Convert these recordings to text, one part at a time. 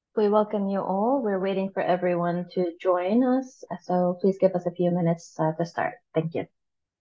We welcome you all. We're waiting for everyone to join us, so please give us a few minutes to start. Thank you.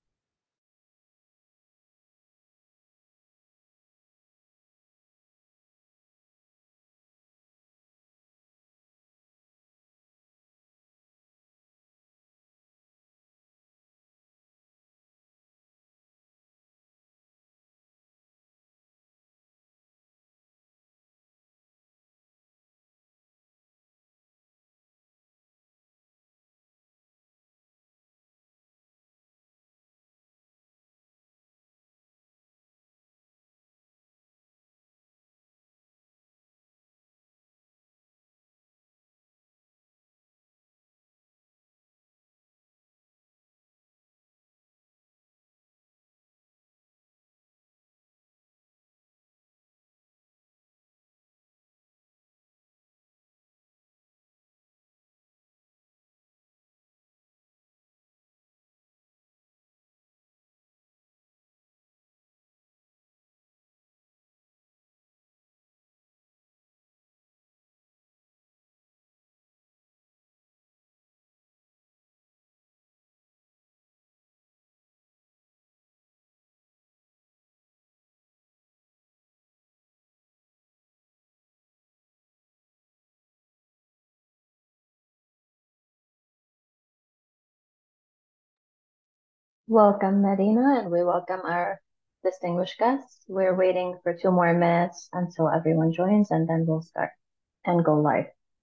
Welcome, Medina, and we welcome our distinguished guests. We're waiting for 2 more minutes until everyone joins, and then we'll start and go live.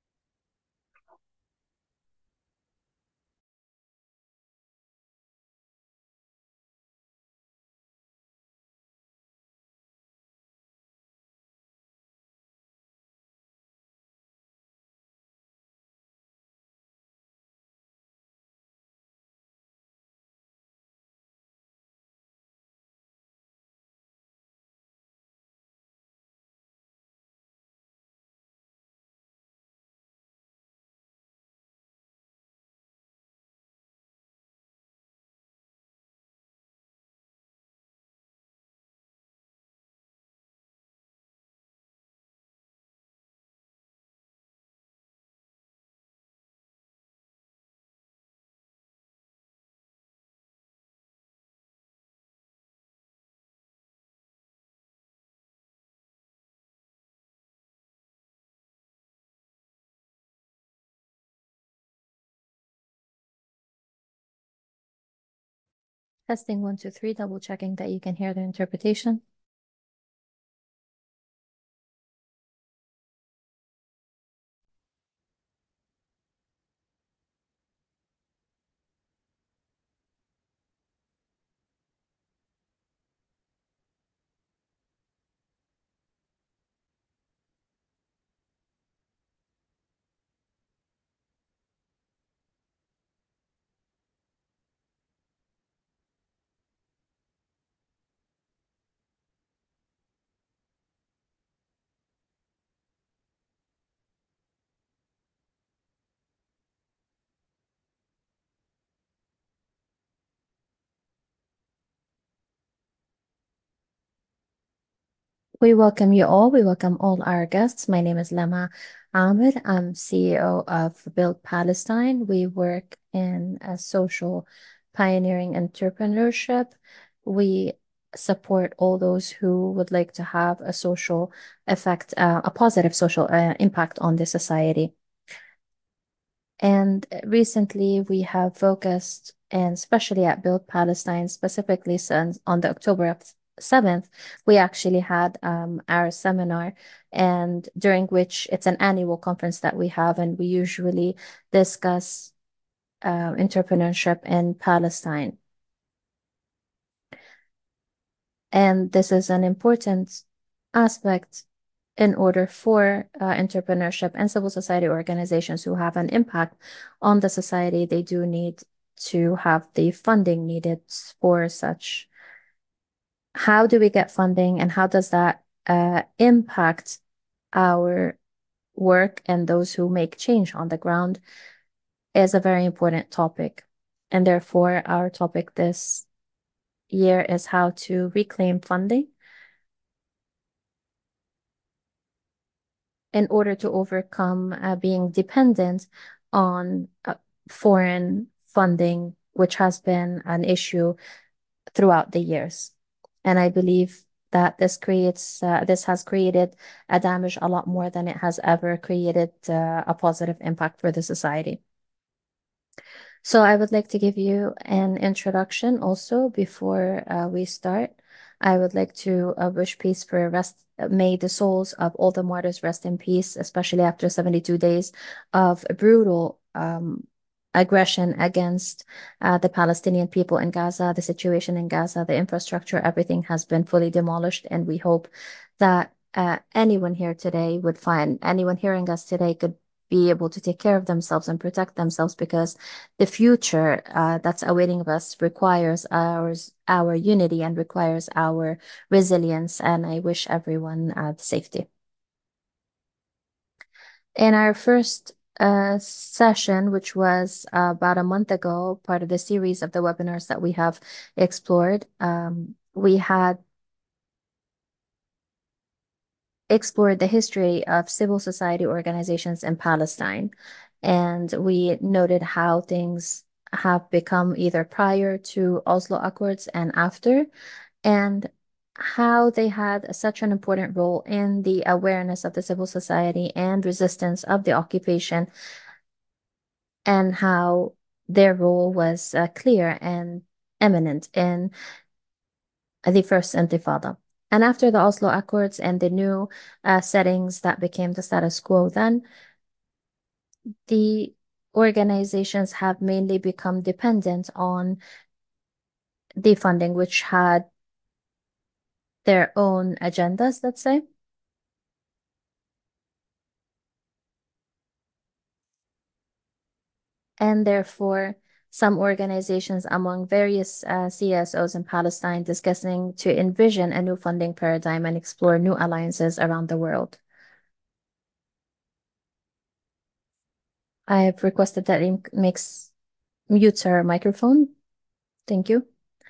Testing 1, 2, 3, double checking that you can hear the interpretation. We welcome you all. We welcome all our guests. My name is Lama Ahmed. I'm CEO of Build Palestine. We work in a social pioneering entrepreneurship. We support all those who would like to have a social effect, a positive social impact on the society. And recently we have focused, and especially at Build Palestine, specifically since on the October 7th, we actually had our seminar, and during which it's an annual conference that we have, and we usually discuss entrepreneurship in Palestine. And this is an important aspect in order for entrepreneurship and civil society organizations who have an impact on the society. They do need to have the funding needed for such. How do we get funding, and how does that impact our work and those who make change on the ground is a very important topic. And therefore, our topic this year is how to reclaim funding in order to overcome being dependent on foreign funding, which has been an issue throughout the years. And I believe that this has created a damage a lot more than it has ever created a positive impact for the society. So I would like to give you an introduction also before we start. I would like to wish peace for rest. May the souls of all the martyrs rest in peace, especially after 72 days of brutal aggression against the Palestinian people in Gaza, the situation in Gaza, the infrastructure, everything has been fully demolished. And we hope that anyone here today would find, anyone hearing us today could be able to take care of themselves and protect themselves, because the future that's awaiting us requires our unity and requires our resilience. And I wish everyone safety. In our first session, which was about a month ago, part of the series of the webinars that we have explored, we had explored the history of civil society organizations in Palestine. And we noted how things have become either prior to Oslo Accords and after, and how they had such an important role in the awareness of the civil society and resistance of the occupation, and how their role was clear and eminent in the First Intifada. And after the Oslo Accords and the new settings that became the status quo, then the organizations have mainly become dependent on the funding, which had their own agendas, let's say. And therefore, some organizations among various CSOs in Palestine discussing to envision a new funding paradigm and explore new alliances around the world. I have requested that it mutes her microphone. Thank you.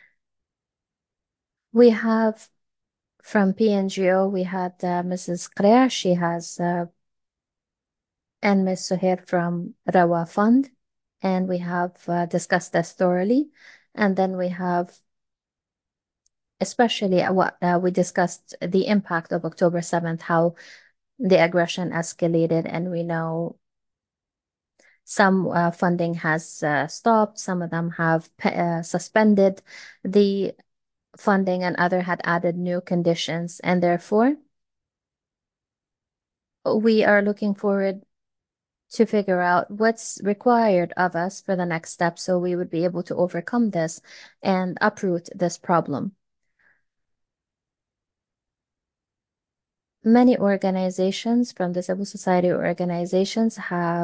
We have from PNGO, we had Mrs. Qrea, she has, and Ms. Suhair from Rawa Fund, and we have discussed this thoroughly. And then we have, especially what we discussed the impact of October 7th, how the aggression escalated, and we know some funding has stopped, some of them have suspended the funding, and other had added new conditions. And therefore, we are looking forward to figure out what's required of us for the next step so we would be able to overcome this and uproot this problem. Many organizations from the civil society organizations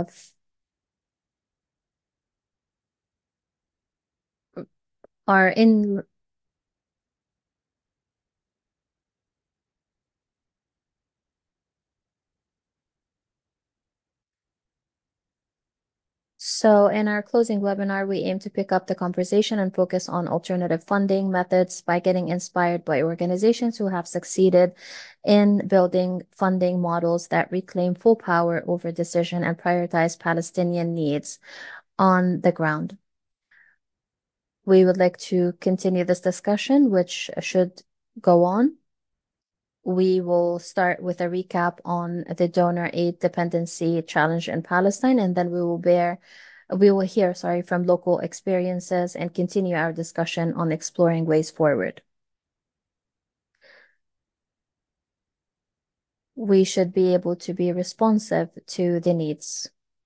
are in So in our closing webinar, we aim to pick up the conversation and focus on alternative funding methods by getting inspired by organizations who have succeeded in building funding models that reclaim full power over decision and prioritize Palestinian needs on the ground. We would like to continue this discussion, which should go on. We will start with a recap on the donor aid dependency challenge in Palestine, and then we will hear, from local experiences and continue our discussion on exploring ways forward. We should be able to be responsive to the needs.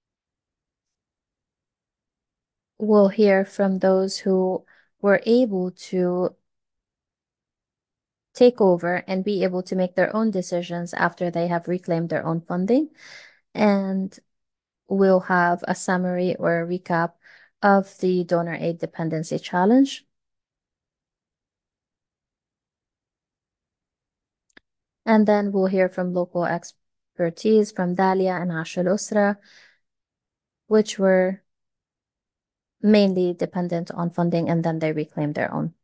We'll hear from those who were able to take over and be able to make their own decisions after they have reclaimed their own funding. And we'll have a summary or a recap of the donor aid dependency challenge. And then we'll hear from local expertise from Dalia and Ash al-Usra, which were mainly dependent on funding, and then they reclaimed their own.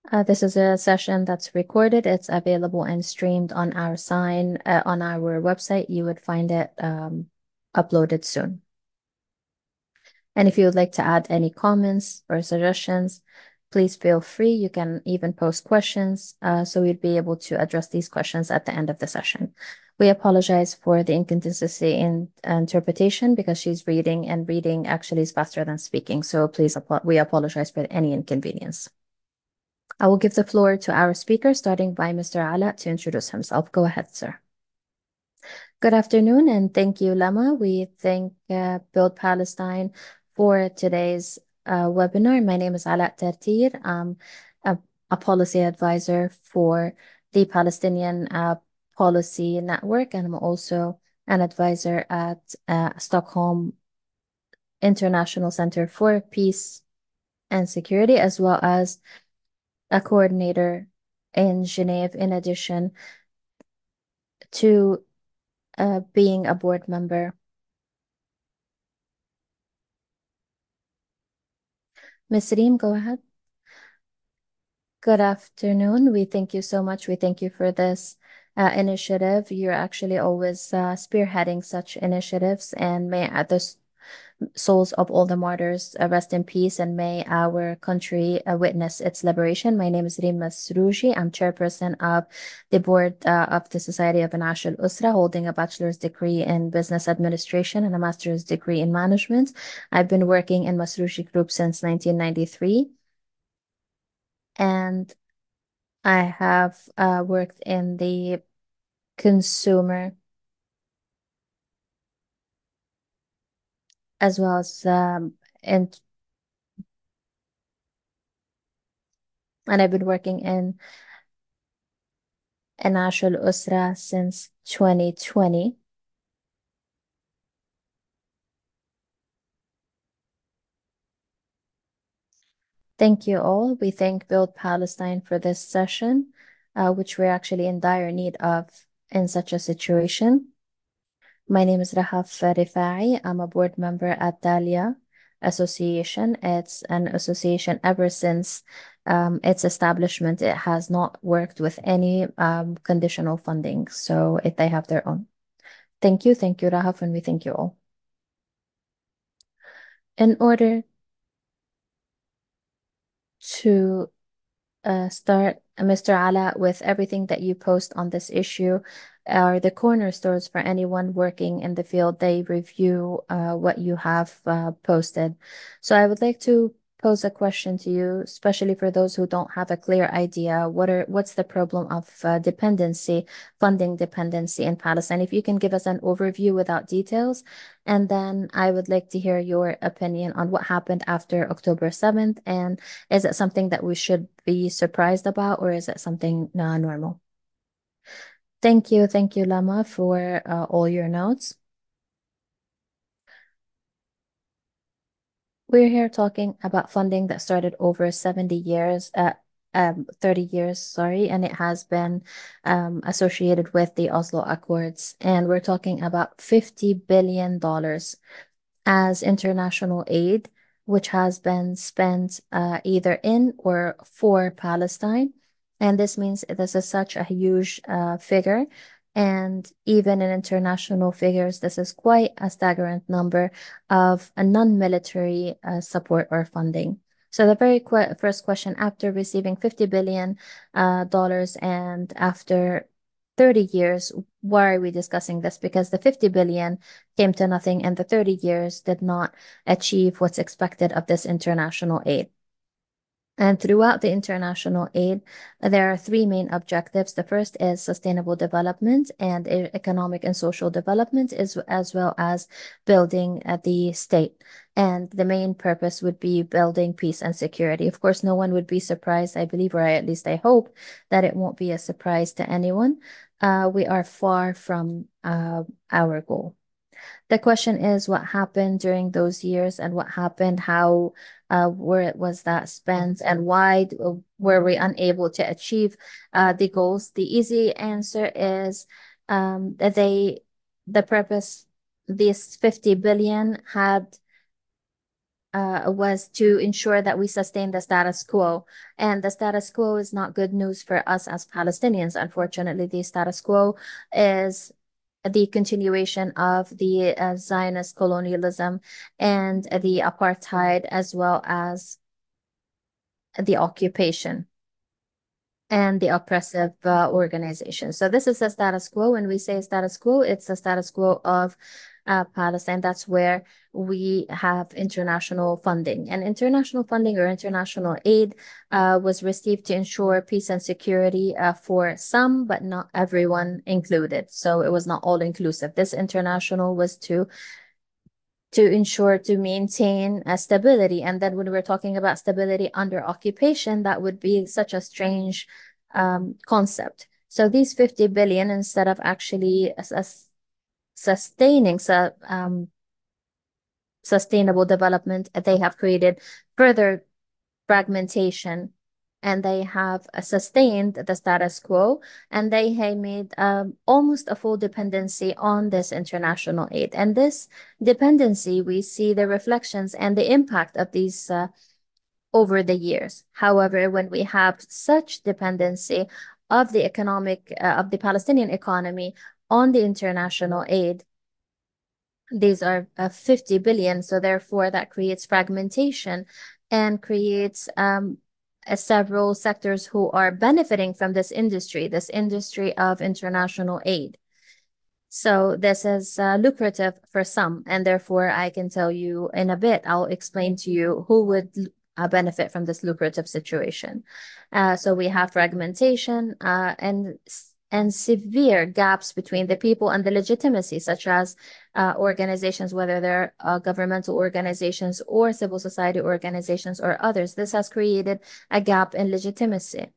This is a session that's recorded. It's available and streamed on our on our website. You would find it uploaded soon. And if you would like to add any comments or suggestions, please feel free. You can even post questions, so we'd be able to address these questions at the end of the session. We apologize for the inconsistency in interpretation because she's reading, and reading actually is faster than speaking. So please, we apologize for any inconvenience. I will give the floor to our speaker, starting by Mr. Ala to introduce himself. Go ahead, sir. Good afternoon, and thank you, Lama. We thank Build Palestine for today's webinar. My name is Ala Tartir. I'm a policy advisor for the Palestinian Policy Network, and I'm also an advisor at Stockholm International Center for Peace and Security, as well as a coordinator in Geneva, in addition to being a board member. Ms. Reem, go ahead. Good afternoon. We thank you so much. We thank you for this initiative. You're actually always spearheading such initiatives, and may the souls of all the martyrs rest in peace, and may our country witness its liberation. My name is Reem Masrouji. I'm chairperson of the board of the Society of Anash Al Usra, holding a bachelor's degree in business administration and a master's degree in management. I've been working in Masrouji Group since 1993. And I have worked in the consumer as well as and I've been working in Anash Al Usra since 2020. Thank you all. We thank Build Palestine for this session, which we're actually in dire need of in such a situation. My name is Rahaf Rifai. I'm a board member at Dalia Association. It's an association ever since its establishment. It has not worked with any conditional funding, so they have their own. Thank you, Rahaf, and we thank you all. In order to start, Mr. Ala, with everything that you post on this issue are the cornerstones for anyone working in the field. They review what you have posted. So I would like to pose a question to you, especially for those who don't have a clear idea. What's the problem of funding dependency in Palestine? If you can give us an overview without details, and then I would like to hear your opinion on what happened after October 7th, and is it something that we should be surprised about, or is it something normal? Thank you, Lama, for all your notes. We're here talking about funding that started over 30 years, sorry, and it has been associated with the Oslo Accords. And we're talking about $50 billion as international aid, which has been spent either in or for Palestine. And this means this is such a huge figure. And even in international figures, this is quite a staggering number of a non-military support or funding. So the very first question, after receiving $50 billion and after 30 years, why are we discussing this? Because the 50 billion came to nothing and the 30 years did not achieve what's expected of this international aid. And throughout the international aid, there are three main objectives. The first is sustainable development and economic and social development, as well as building the state. And the main purpose would be building peace and security. Of course, no one would be surprised, I believe, or at least I hope that it won't be a surprise to anyone. We are far from our goal. The question is what happened during those years and what happened, how where was that spent, and why were we unable to achieve the goals? The easy answer is that the purpose, this 50 billion had was to ensure that we sustain the status quo. And the status quo is not good news for us as Palestinians. Unfortunately, the status quo is the continuation of the Zionist colonialism and the apartheid, as well as the occupation and the oppressive organization. So this is the status quo. When we say status quo, it's the status quo of Palestine. That's where we have international funding. And international funding or international aid was received to ensure peace and security for some, but not everyone included. So it was not all inclusive. This international was to ensure to maintain stability. And then when we're talking about stability under occupation, that would be such a strange concept. So these 50 billion, instead of actually sustaining sustainable development, they have created further fragmentation, and they have sustained the status quo, and they have made almost a full dependency on this international aid. And this dependency, we see the reflections and the impact of these over the years. However, when we have such dependency of the of the Palestinian economy on the international aid, these are 50 billion. So therefore, that creates fragmentation and creates several sectors who are benefiting from this industry of international aid. So this is lucrative for some, and therefore I can tell you in a bit, I'll explain to you who would benefit from this lucrative situation. So we have fragmentation and severe gaps between the people and the legitimacy, such as organizations, whether they're governmental organizations or civil society organizations or others. This has created a gap in legitimacy,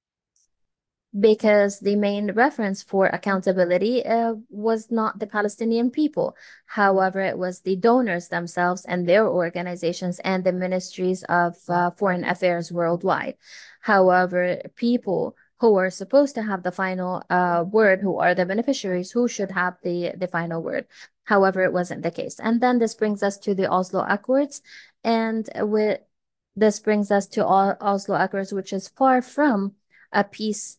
because the main reference for accountability was not the Palestinian people. However, it was the donors themselves and their organizations and the ministries of foreign affairs worldwide. However, people who are supposed to have the final word, who are the beneficiaries, who should have the final word. However, it wasn't the case. And then this brings us to the Oslo Accords. And this brings us to Oslo Accords, which is far from a peace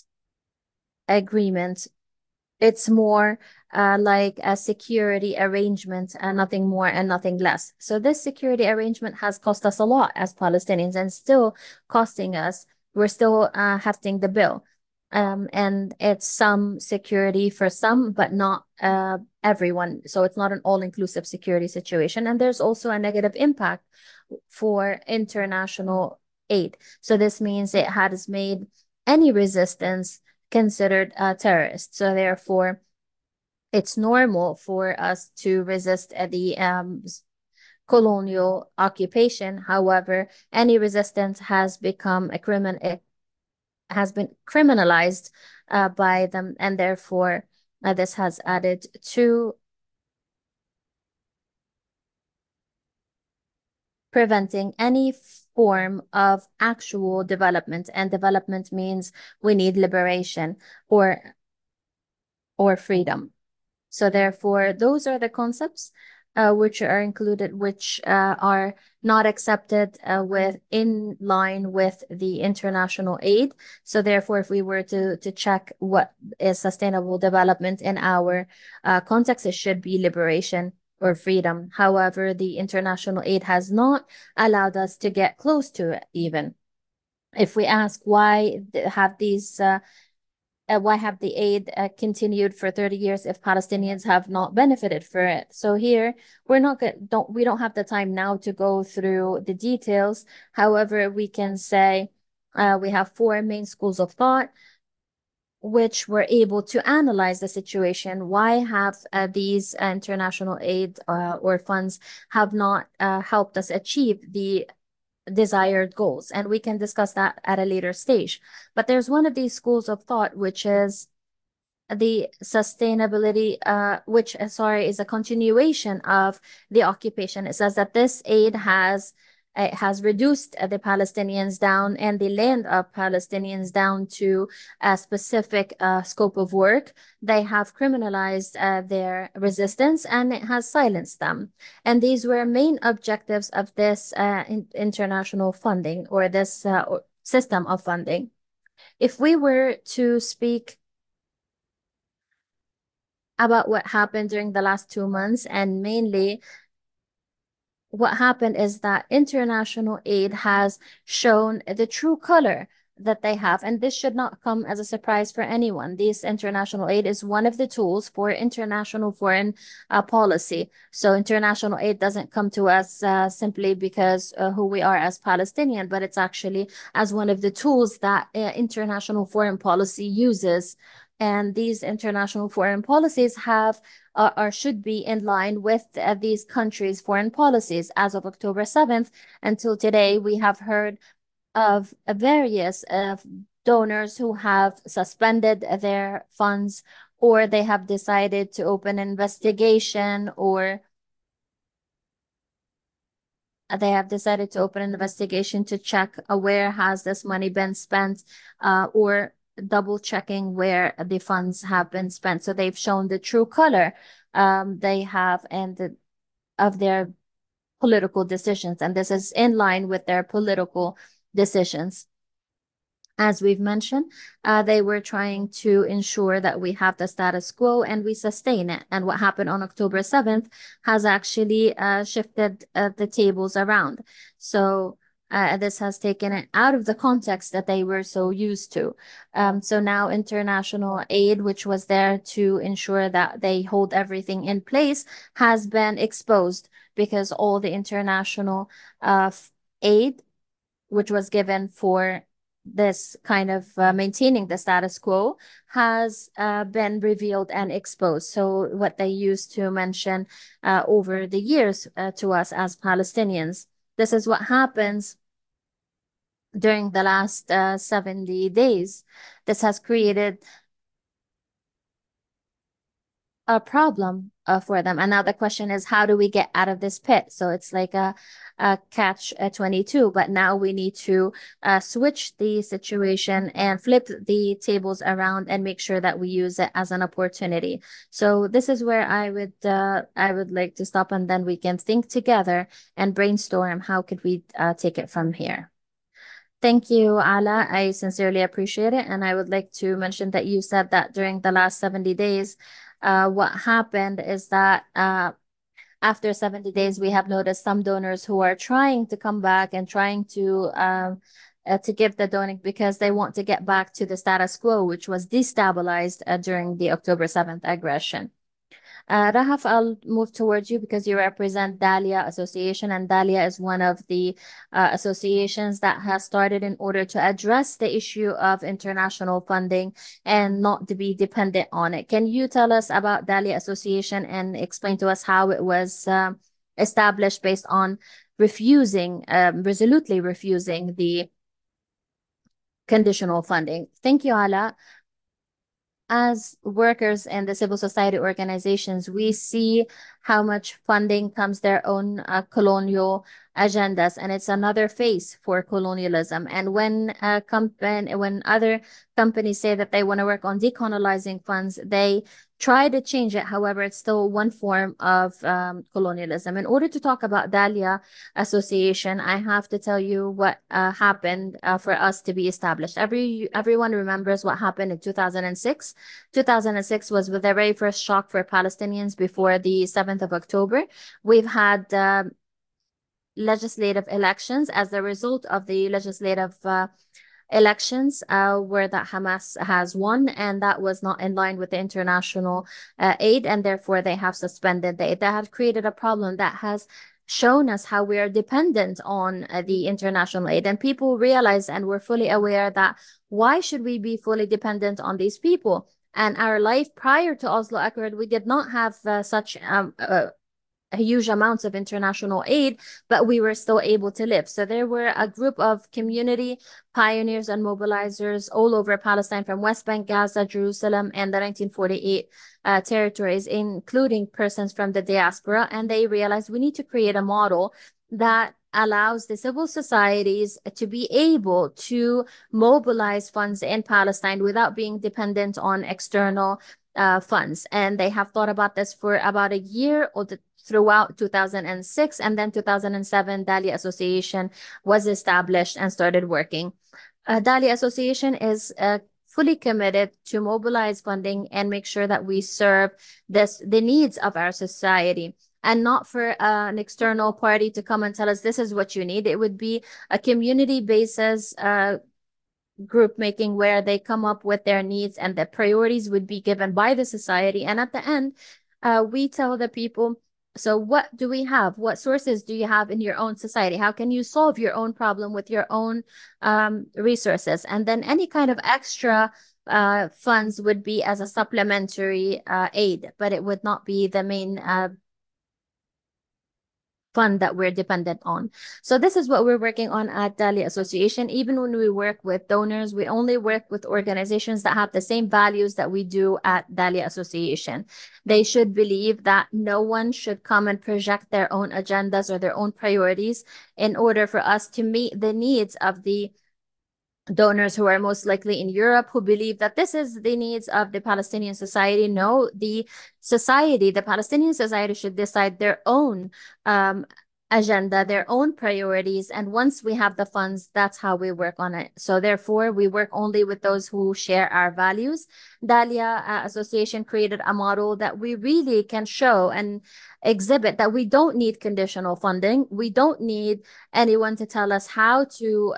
agreement. It's more like a security arrangement and nothing more and nothing less. So this security arrangement has cost us a lot as Palestinians, and still costing us. We're still hefting the bill. And it's some security for some, but not everyone. So it's not an all-inclusive security situation. And there's also a negative impact for international aid. So this means it has made any resistance considered a terrorist. So therefore, it's normal for us to resist the colonial occupation. However, any resistance has become a criminal. It has been criminalized by them, and therefore this has added to preventing any form of actual development. And development means we need liberation or freedom. So therefore, those are the concepts which are included, which are not accepted in line with the international aid. So therefore, if we were to check what is sustainable development in our context, it should be liberation or freedom. However, the international aid has not allowed us to get close to it even. If we ask why have the aid continued for 30 years if Palestinians have not benefited for it? So here we don't have the time now to go through the details. However, we can say we have four main schools of thought which were able to analyze the situation. Why have these international aid or funds have not helped us achieve the desired goals? And we can discuss that at a later stage. But there's one of these schools of thought, which is the sustainability, is a continuation of the occupation. It says that this aid has It has reduced the Palestinians down and the land of Palestinians down to a specific scope of work. They have criminalized their resistance, and it has silenced them. And these were main objectives of this international funding, or this system of funding. If we were to speak about what happened during the last 2 months, and mainly what happened is that international aid has shown the true color that they have. And this should not come as a surprise for anyone. This international aid is one of the tools for international foreign policy. So international aid doesn't come to us simply because who we are as Palestinian, but it's actually as one of the tools that international foreign policy uses. And these international foreign policies have or should be in line with these countries' foreign policies. As of October 7th until today, we have heard of various donors who have suspended their funds, or they have decided to open an investigation, or they have decided to open an investigation to check where has this money been spent, or double checking where the funds have been spent. So they've shown the true color they have of their political decisions, and this is in line with their political decisions. As we've mentioned, they were trying to ensure that we have the status quo and we sustain it. And what happened on October 7th has actually shifted the tables around. So this has taken it out of the context that they were so used to. So now international aid, which was there to ensure that they hold everything in place, has been exposed because all the international aid, which was given for this kind of maintaining the status quo, has been revealed and exposed. So what they used to mention over the years to us as Palestinians. This is what happens during the last 70 days. This has created a problem for them. And now the question is, how do we get out of this pit? So it's like a catch 22, but now we need to switch the situation and flip the tables around and make sure that we use it as an opportunity. So this is where I would like to stop, and then we can think together and brainstorm how could we take it from here. Thank you, Ala. I sincerely appreciate it. And I would like to mention that you said that during the last 70 days, what happened is that after 70 days, we have noticed some donors who are trying to come back and trying to give the donation because they want to get back to the status quo, which was destabilized during the October 7th aggression. Rahaf, I'll move towards you because you represent Dahlia Association, and Dahlia is one of the associations that has started in order to address the issue of international funding and not to be dependent on it. Can you tell us about Dahlia Association and explain to us how it was established based on resolutely refusing the conditional funding? Thank you, Ala. As workers in the civil society organizations, we see how much funding comes their own colonial agendas, and it's another face for colonialism. And when other companies say that they want to work on decolonizing funds, they try to change it. However, it's still one form of colonialism. In order to talk about Dahlia Association, I have to tell you what happened for us to be established. Everyone remembers what happened in 2006. 2006 was the very first shock for Palestinians before the 7th of October. We've had legislative elections. As a result of the legislative elections where that Hamas has won, and that was not in line with the international aid, and therefore they have suspended the aid. That has created a problem that has shown us how we are dependent on the international aid, and people realize and we're fully aware that why should we be fully dependent on these people? And our life prior to Oslo Accord, we did not have such huge amounts of international aid, but we were still able to live. So there were a group of community pioneers and mobilizers all over Palestine, from West Bank, Gaza, Jerusalem, and the 1948 territories, including persons from the diaspora. And they realized we need to create a model that allows the civil societies to be able to mobilize funds in Palestine without being dependent on external funds. And they have thought about this for about a year or throughout 2006, and then 2007, Dahlia Association was established and started working. Dahlia Association is fully committed to mobilize funding and make sure that we serve the needs of our society, and not for an external party to come and tell us this is what you need. It would be a community basis group making where they come up with their needs, and the priorities would be given by the society. And at the end, we tell the people, so what do we have? What sources do you have in your own society? How can you solve your own problem with your own resources? And then any kind of extra funds would be as a supplementary aid, but it would not be the main fund that we're dependent on. So this is what we're working on at Dahlia Association. Even when we work with donors, we only work with organizations that have the same values that we do at Dahlia Association. They should believe that no one should come and project their own agendas or their own priorities in order for us to meet the needs of the donors who are most likely in Europe, who believe that this is the needs of the Palestinian society. No, the Palestinian society should decide their own agenda, their own priorities. And once we have the funds, that's how we work on it. So therefore, we work only with those who share our values. Dahlia Association created a model that we really can show and exhibit that we don't need conditional funding. We don't need anyone to tell us how to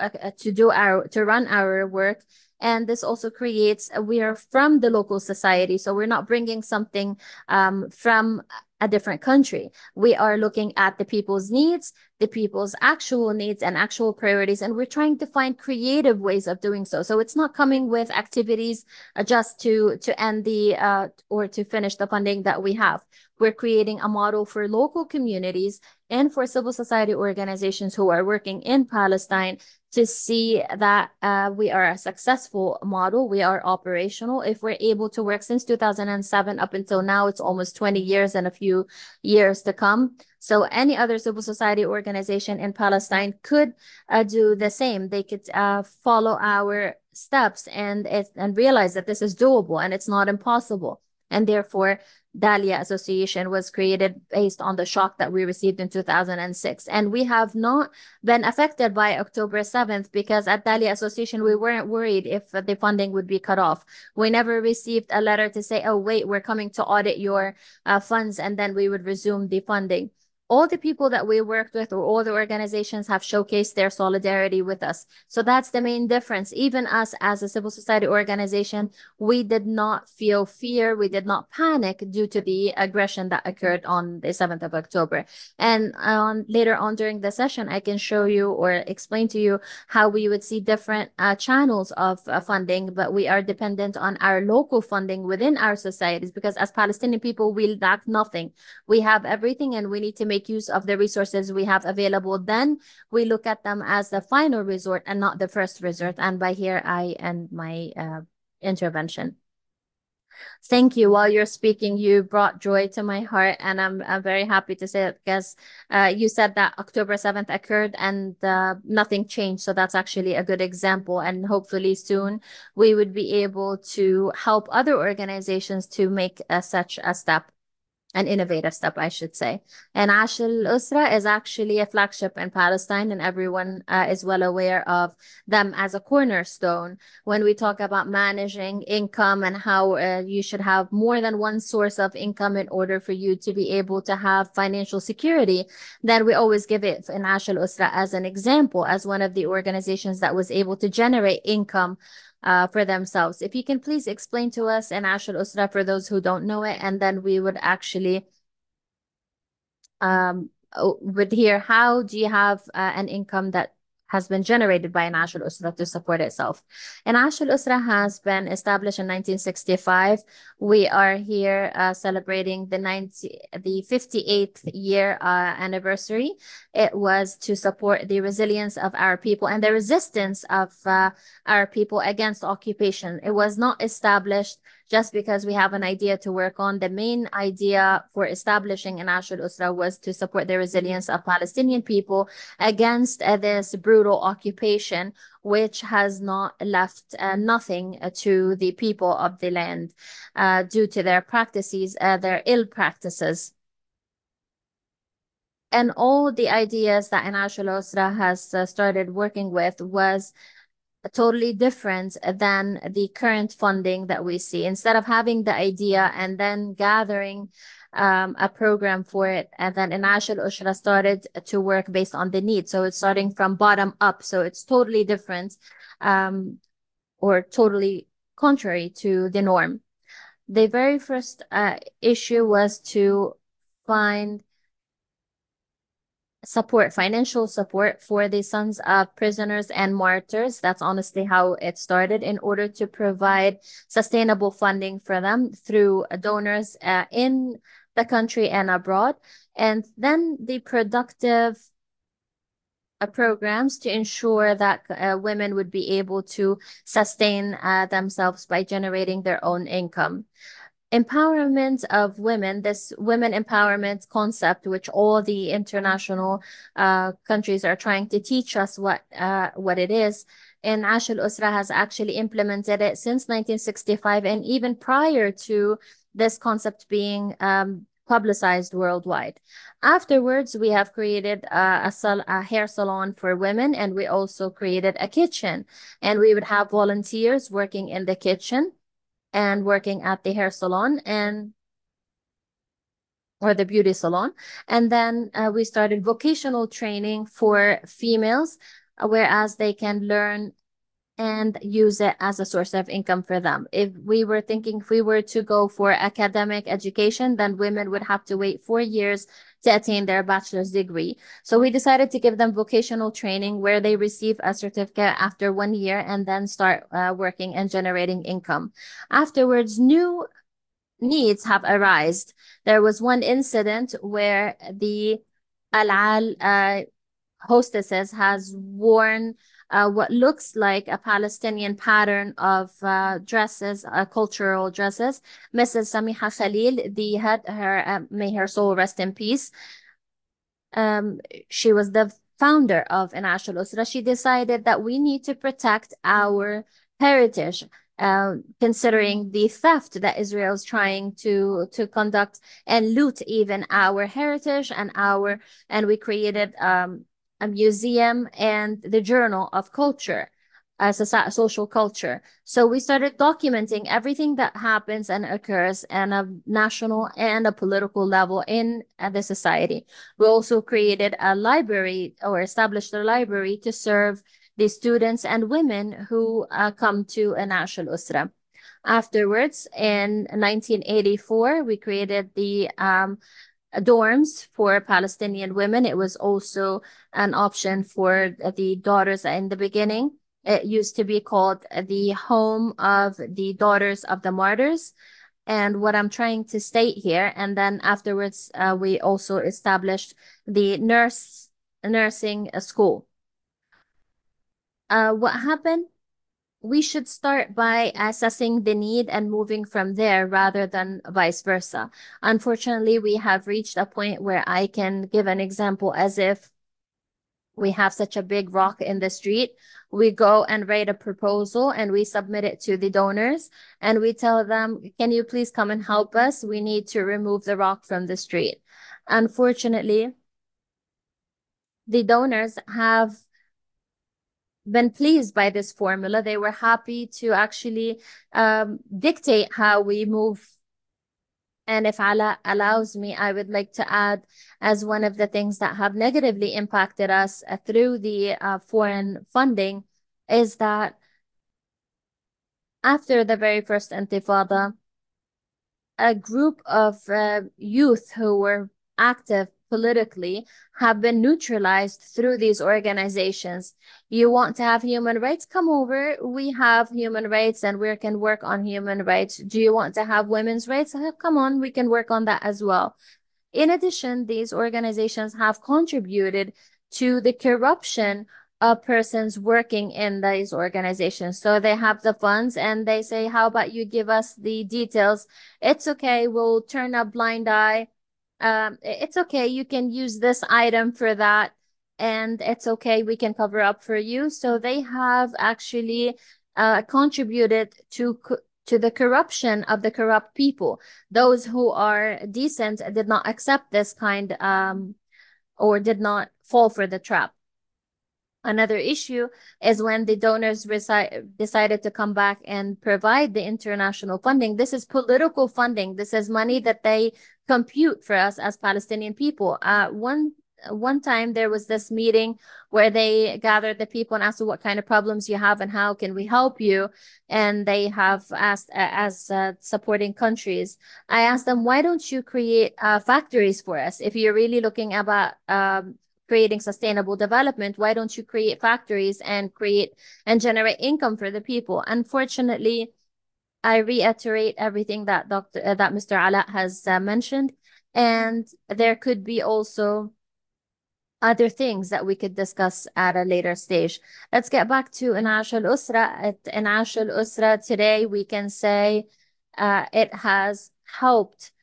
run our work. And this also creates, we are from the local society, so we're not bringing something from a different country. We are looking at the people's needs, the people's actual needs and actual priorities, and we're trying to find creative ways of doing so. So it's not coming with activities just to end the or to finish the funding that we have. We're creating a model for local communities and for civil society organizations who are working in Palestine to see that we are a successful model. We are operational. If we're able to work since 2007 up until now, it's almost 20 years and a few years to come. So any other civil society organization in Palestine could do the same. They could follow our steps and realize that this is doable and it's not impossible. And therefore, Dahlia Association was created based on the shock that we received in 2006. And we have not been affected by October 7th because at Dahlia Association, we weren't worried if the funding would be cut off. We never received a letter to say, oh, wait, we're coming to audit your funds, and then we would resume the funding. All the people that we worked with or all the organizations have showcased their solidarity with us. So that's the main difference. Even us as a civil society organization, we did not feel fear. We did not panic due to the aggression that occurred on the 7th of October. And later on during the session, I can show you or explain to you how we would see different channels of funding, but we are dependent on our local funding within our societies because as Palestinian people, we lack nothing. We have everything and we need to make use of the resources we have available. Then we look at them as the final resort and not the first resort. And by here, I end my intervention. Thank you. While you're speaking, you brought joy to my heart, and I'm very happy to say it because you said that October 7th occurred and nothing changed. So that's actually a good example. And hopefully soon we would be able to help other organizations to make such a step. An innovative step, I should say. And Ash al-Usra is actually a flagship in Palestine, and everyone is well aware of them as a cornerstone. When we talk about managing income and how you should have more than one source of income in order for you to be able to have financial security, then we always give it in Ash al-Usra as an example, as one of the organizations that was able to generate income for themselves. If you can please explain to us in Ash al-Usra for those who don't know it, and then we would actually would hear how do you have an income that has been generated by Ash al-Usra to support itself. And Ash al-Usra has been established in 1965. We are here celebrating the 58th year anniversary. It was to support the resilience of our people and the resistance of our people against occupation. It was not established just because we have an idea to work on. The main idea for establishing Inaash al-Usra was to support the resilience of Palestinian people against this brutal occupation, which has not left nothing to the people of the land due to their practices, their ill practices. And all the ideas that Inaash al-Usra has started working with was totally different than the current funding that we see. Instead of having the idea and then gathering a program for it, and then Inaash al-Usra started to work based on the need. So it's starting from bottom up. So it's totally different or totally contrary to the norm. The very first issue was to find support, financial support for the sons of prisoners and martyrs. That's honestly how it started, in order to provide sustainable funding for them through donors in the country and abroad. And then the productive programs to ensure that women would be able to sustain themselves by generating their own income. Empowerment of women, this women empowerment concept, which all the international countries are trying to teach us what it is. And Inaash al-Usra has actually implemented it since 1965, and even prior to this concept being publicized worldwide. Afterwards, we have created a hair salon for women, and we also created a kitchen, and we would have volunteers working in the kitchen and working at the hair salon or the beauty salon. And then we started vocational training for females, whereas they can learn and use it as a source of income for them. If we were to go for academic education, then women would have to wait 4 years to attain their bachelor's degree. So we decided to give them vocational training where they receive a certificate after 1 year and then start working and generating income. Afterwards, new needs have arisen. There was one incident where the Al hostesses has worn what looks like a Palestinian pattern of dresses, cultural dresses. Mrs. Samiha Khalil, the head, may her soul rest in peace. She was the founder of Inaash al-Usra. She decided that we need to protect our heritage, considering the theft that Israel is trying to conduct and loot even our heritage and we created a museum and the Journal of Culture as a social culture. So we started documenting everything that happens and occurs on a national and a political level in the society. We also created a library, or established a library, to serve the students and women who come to Inaash al-Usra. Afterwards, in 1984, we created the dorms for Palestinian women. It was also an option for the daughters in the beginning. It used to be called the Home of the Daughters of the Martyrs. And what I'm trying to state here, and then afterwards, we also established the nursing school. What happened? We should start by assessing the need and moving from there rather than vice versa. Unfortunately, we have reached a point where I can give an example as if we have such a big rock in the street. We go and write a proposal and we submit it to the donors and we tell them, can you please come and help us? We need to remove the rock from the street. Unfortunately, the donors have been pleased by this formula. They were happy to actually dictate how we move. And if Allah allows me, I would like to add, as one of the things that have negatively impacted us through the foreign funding, is that after the very first Intifada, a group of youth who were active politically have been neutralized through these organizations. You want to have human rights? Come over. We have human rights and we can work on human rights. Do you want to have women's rights? Come on, we can work on that as well. In addition, these organizations have contributed to the corruption persons working in these organizations. So they have the funds and they say, how about you give us the details? It's okay. We'll turn a blind eye. It's okay. You can use this item for that. And it's okay. We can cover up for you. So they have actually contributed to the corruption of the corrupt people. Those who are decent did not accept this kind or did not fall for the trap. Another issue is when the donors decided to come back and provide the international funding. This is political funding. This is money that they compute for us as Palestinian people. One time there was this meeting where they gathered the people and asked what kind of problems you have and how can we help you. And they have asked as supporting countries. I asked them, why don't you create factories for us? If you're really looking about creating sustainable development, why don't you create factories and create and generate income for the people? Unfortunately, I reiterate everything that Mr. Ala has mentioned, and there could be also other things that we could discuss at a later stage. Let's get back to Inash al-Usra. At Inash al-Usra today, we can say it has helped.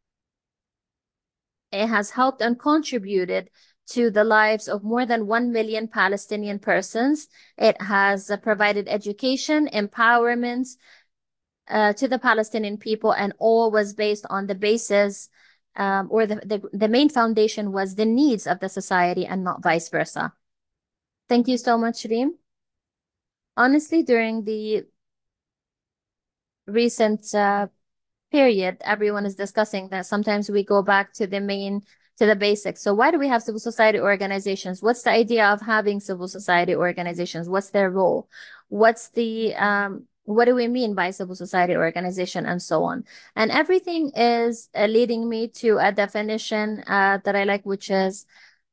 It has helped and contributed to the lives of more than 1 million Palestinian persons. It has provided education, empowerment to the Palestinian people, and all was based on the basis or the main foundation was the needs of the society and not vice versa. Thank you so much, Reem. Honestly, during the recent period, everyone is discussing that sometimes we go back to the basics. So why do we have civil society organizations? What's the idea of having civil society organizations? What's their role? What do we mean by civil society organization and so on? And everything is leading me to a definition that I like, which is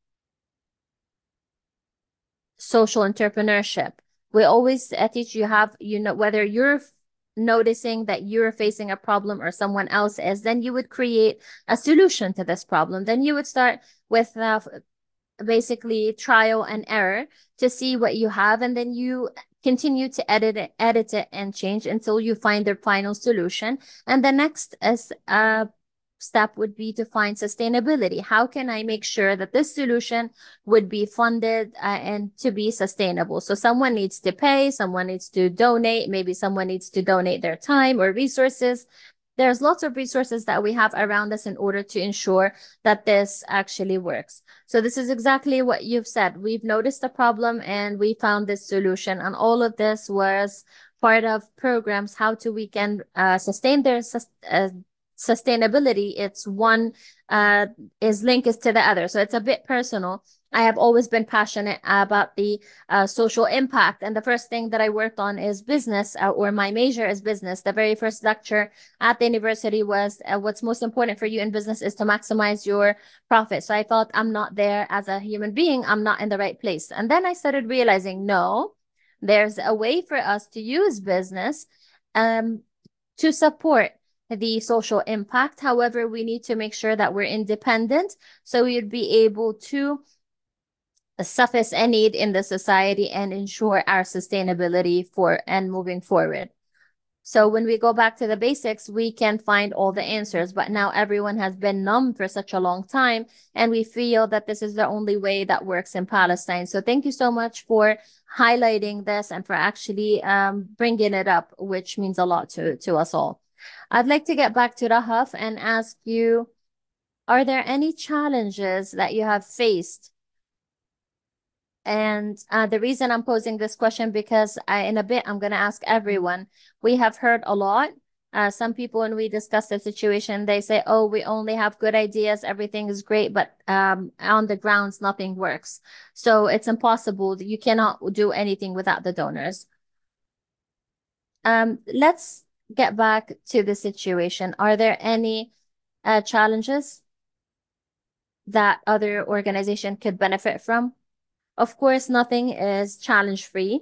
social entrepreneurship. We always teach you whether you're noticing that you're facing a problem or someone else is, then you would create a solution to this problem. Then you would start with basically trial and error to see what you have, and then you continue to edit it and change until you find the final solution. And the next is step would be to find sustainability. How can I make sure that this solution would be funded and to be sustainable? So someone needs to pay, someone needs to donate, maybe someone needs to donate their time or resources. There's lots of resources that we have around us in order to ensure that this actually works. So this is exactly what you've said. We've noticed the problem and we found this solution. And all of this was part of programs, how to we can sustain their sustainability. It's one is linked to the other. So it's a bit personal. I have always been passionate about the social impact. And the first thing that I worked on is business, or my major is business. The very first lecture at the university was what's most important for you in business is to maximize your profit. So I thought I'm not there as a human being. I'm not in the right place. And then I started realizing, no, there's a way for us to use business to support the social impact. However, we need to make sure that we're independent so we'd be able to suffice a need in the society and ensure our sustainability and moving forward. So when we go back to the basics, we can find all the answers. But now everyone has been numb for such a long time, and we feel that this is the only way that works in Palestine. So thank you so much for highlighting this and for actually bringing it up, which means a lot to us all. I'd like to get back to Rahaf and ask you, are there any challenges that you have faced? And the reason I'm posing this question, because in a bit, I'm going to ask everyone. We have heard a lot. Some people, when we discuss the situation, they say, oh, we only have good ideas. Everything is great, but on the grounds, nothing works. So it's impossible. You cannot do anything without the donors. Let's get back to the situation. Are there any challenges that other organization could benefit from? Of course, nothing is challenge free.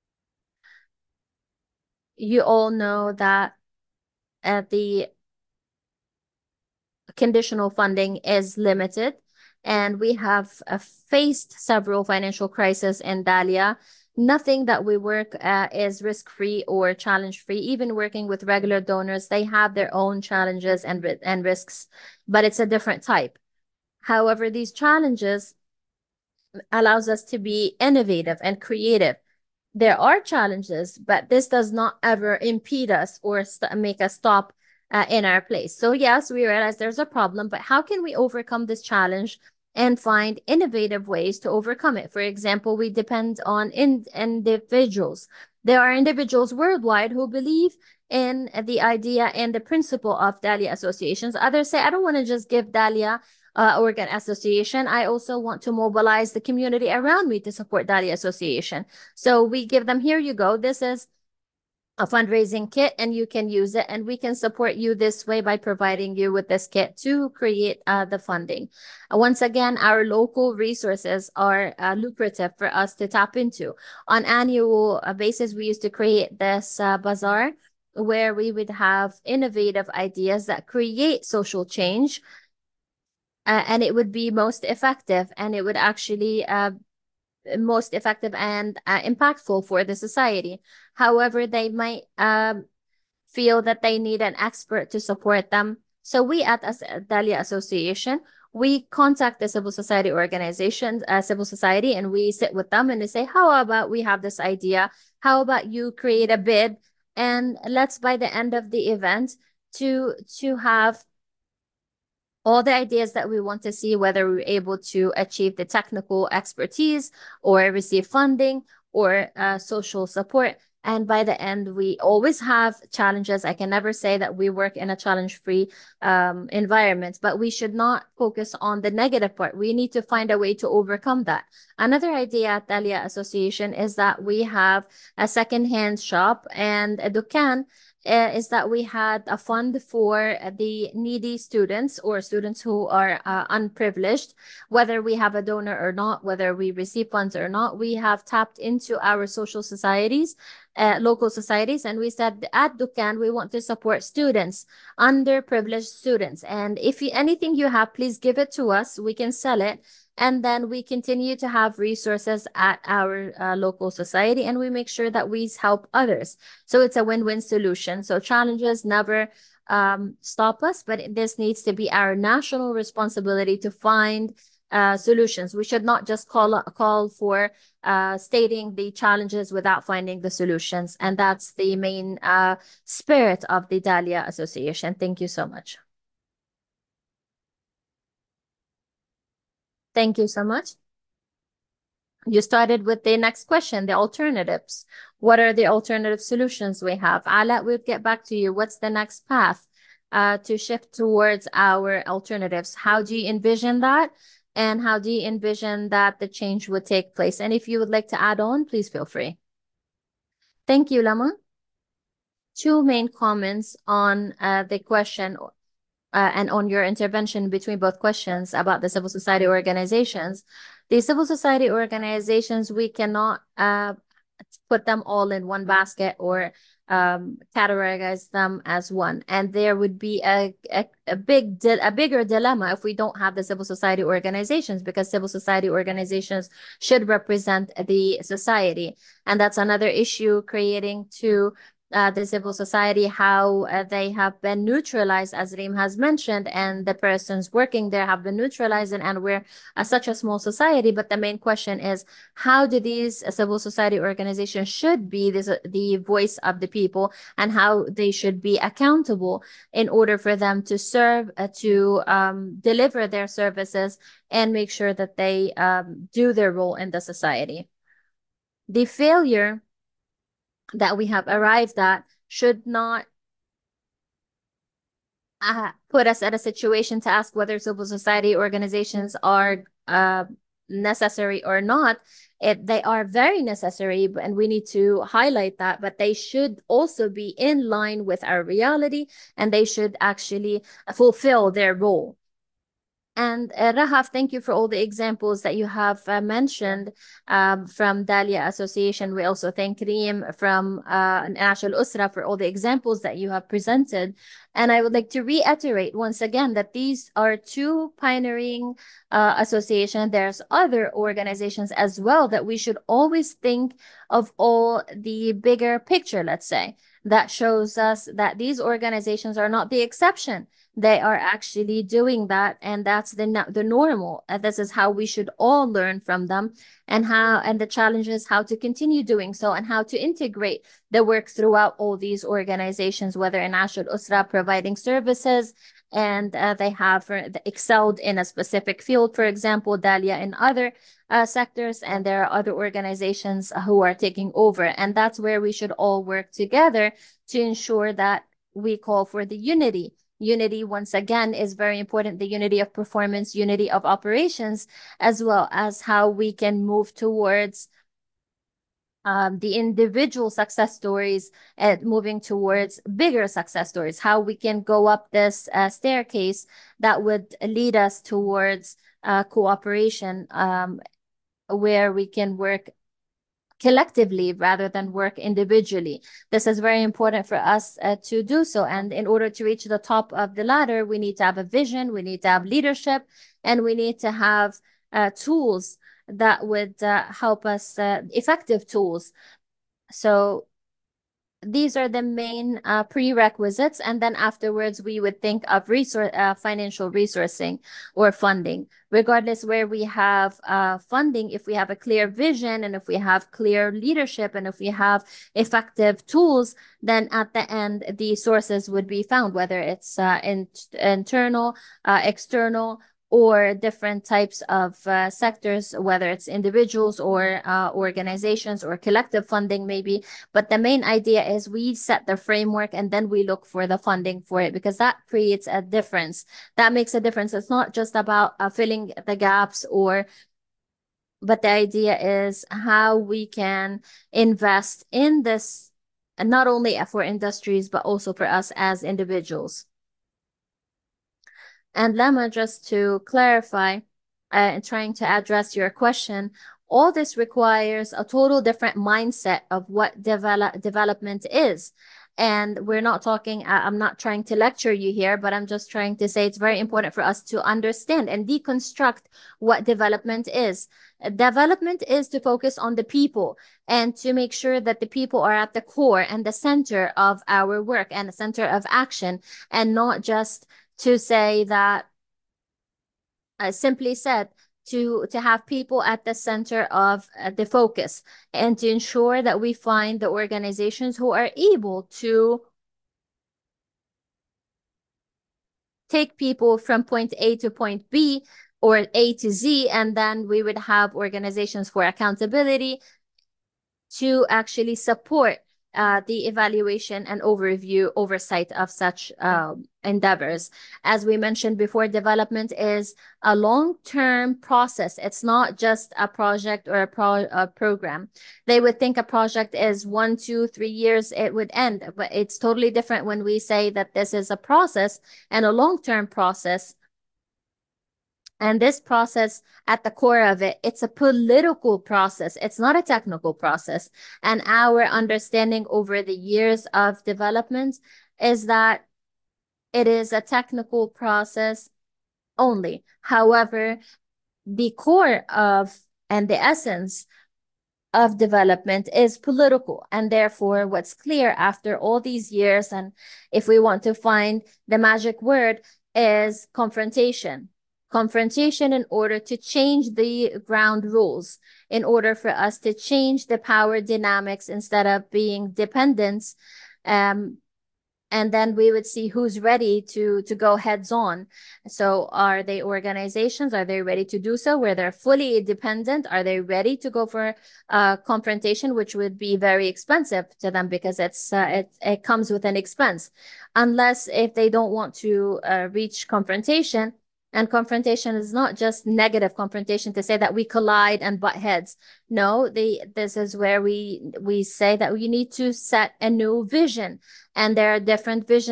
You all know that the conditional funding is limited. and we have faced several financial crises in Dahlia. Nothing that we work is risk-free or challenge-free. Even working with regular donors, they have their own challenges and risks, but it's a different type. However, these challenges allows us to be innovative and creative. There are challenges, but this does not ever impede us or make us stop in our place. So yes, we realize there's a problem, but how can we overcome this challenge and find innovative ways to overcome it? For example, we depend on individuals. There are individuals worldwide who believe in the idea and the principle of Dahlia associations. Others say, I don't want to just give Dahlia organ association. I also want to mobilize the community around me to support Dahlia association. So we give them, here you go. This is a fundraising kit and you can use it, and we can support you this way by providing you with this kit to create the funding. Once again, our local resources are lucrative for us to tap into. On annual basis, we used to create this bazaar where we would have innovative ideas that create social change, and it would be most effective, and it would actually most effective and impactful for the society. However, they might feel that they need an expert to support them. So we at Dahlia Association, we contact the civil society organizations, civil society, and we sit with them and they say, how about we have this idea? How about you create a bid? And let's, by the end of the event, to have all the ideas that we want to see, whether we're able to achieve the technical expertise or receive funding or social support. And by the end, we always have challenges. I can never say that we work in a challenge-free environment, but we should not focus on the negative part. We need to find a way to overcome that. Another idea at Dahlia Association is that we have a second-hand shop and a dukan, is that we had a fund for the needy students or students who are unprivileged. Whether we have a donor or not, whether we receive funds or not, we have tapped into our social societies, local societies, and we said at Dukan, we want to support students, underprivileged students. And if anything you have, please give it to us. We can sell it. And then we continue to have resources at our local society, and we make sure that we help others. So it's a win-win solution. So challenges never stop us, but this needs to be our national responsibility to find solutions. We should not just call for stating the challenges without finding the solutions. And that's the main spirit of the Dahlia Association. Thank you so much. Thank you so much. You started with the next question, the alternatives. What are the alternative solutions we have? Ala, we'll get back to you. What's the next path to shift towards our alternatives? How do you envision that? And how do you envision that the change would take place? And if you would like to add on, please feel free. Thank you, Lama. Two main comments on the question and on your intervention between both questions about the civil society organizations. The civil society organizations, we cannot put them all in one basket or categorize them as one. And there would be a bigger dilemma if we don't have the civil society organizations, because civil society organizations should represent the society. And that's another issue creating to the civil society, how they have been neutralized, as Reem has mentioned, and the persons working there have been neutralized, and we're such a small society. But the main question is, how do these civil society organizations should be the voice of the people, and how they should be accountable in order for them to serve, to deliver their services and make sure that they do their role in the society. The failure that we have arrived at should not put us at a situation to ask whether civil society organizations are necessary or not. They are very necessary, and we need to highlight that, but they should also be in line with our reality, and they should actually fulfill their role. And Rahaf, thank you for all the examples that you have mentioned from Dahlia Association. We also thank Reem from National Usra for all the examples that you have presented. And I would like to reiterate once again that these are two pioneering associations. There's other organizations as well that we should always think of all the bigger picture, let's say, that shows us that these organizations are not the exception. They are actually doing that, and that's the normal. This is how we should all learn from them, and the challenge is how to continue doing so and how to integrate the work throughout all these organizations, whether in Ashul Usra providing services and they have excelled in a specific field, for example, Dahlia in other sectors, and there are other organizations who are taking over. And that's where we should all work together to ensure that we call for the unity. Unity, once again, is very important. The unity of performance, unity of operations, as well as how we can move towards the individual success stories and moving towards bigger success stories, how we can go up this staircase that would lead us towards cooperation, where we can work collectively rather than work individually. This is very important for us to do so. And in order to reach the top of the ladder, we need to have a vision, we need to have leadership, and we need to have tools that would help us, effective tools. So these are the main prerequisites, and then afterwards we would think of financial resourcing or funding. Regardless where we have funding, if we have a clear vision and if we have clear leadership and if we have effective tools, then at the end the sources would be found, whether it's internal, external, or different types of sectors, whether it's individuals or organizations or collective funding maybe. But the main idea is we set the framework and then we look for the funding for it, because that creates a difference. That makes a difference. It's not just about filling the gaps but the idea is how we can invest in this, and not only for industries, but also for us as individuals. And Lemma, just to clarify, and trying to address your question, all this requires a total different mindset of what development is. And we're not talking, I'm not trying to lecture you here, but I'm just trying to say it's very important for us to understand and deconstruct what development is. Development is to focus on the people and to make sure that the people are at the core and the center of our work and the center of action, and not just to say that, simply said, to have people at the center of the focus, and to ensure that we find the organizations who are able to take people from point A to point B or A to Z, and then we would have organizations for accountability to actually support the evaluation and oversight of such endeavors. As we mentioned before, development is a long-term process. It's not just a project or a program. They would think a project is 1, 2, 3 years, it would end, but it's totally different when we say that this is a process and a long-term process. And this process, at the core of it, it's a political process. It's not a technical process. And our understanding over the years of development is that it is a technical process only. However, the core of and the essence of development is political. And therefore, what's clear after all these years, and if we want to find the magic word, is confrontation. Confrontation in order to change the ground rules, in order for us to change the power dynamics instead of being dependents. And then we would see who's ready to go heads on. So are they organizations? Are they ready to do so where they're fully dependent? Are they ready to go for confrontation, which would be very expensive to them because it comes with an expense, unless if they don't want to reach confrontation. And confrontation is not just negative confrontation to say that we collide and butt heads. No, this is where we say that we need to set a new vision. And there are different visions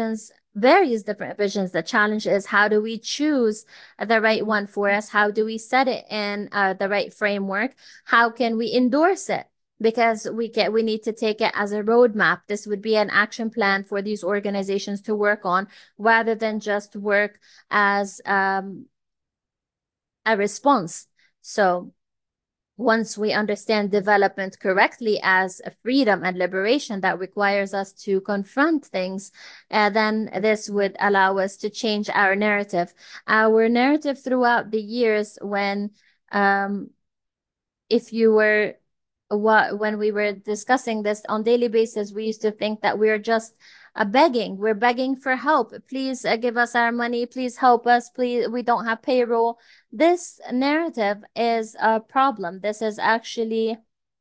various different visions. The challenge is, how do we choose the right one for us? How do we set it in the right framework? How can we endorse it? Because we need to take it as a roadmap. This would be an action plan for these organizations to work on, rather than just work as a response. So once we understand development correctly as a freedom and liberation that requires us to confront things, then this would allow us to change our narrative. Our narrative throughout the years, if you were when we were discussing this on daily basis, we used to think that we're just we're begging for help. Please give us our money. Please help us. Please, we don't have payroll. This narrative is a problem. This is actually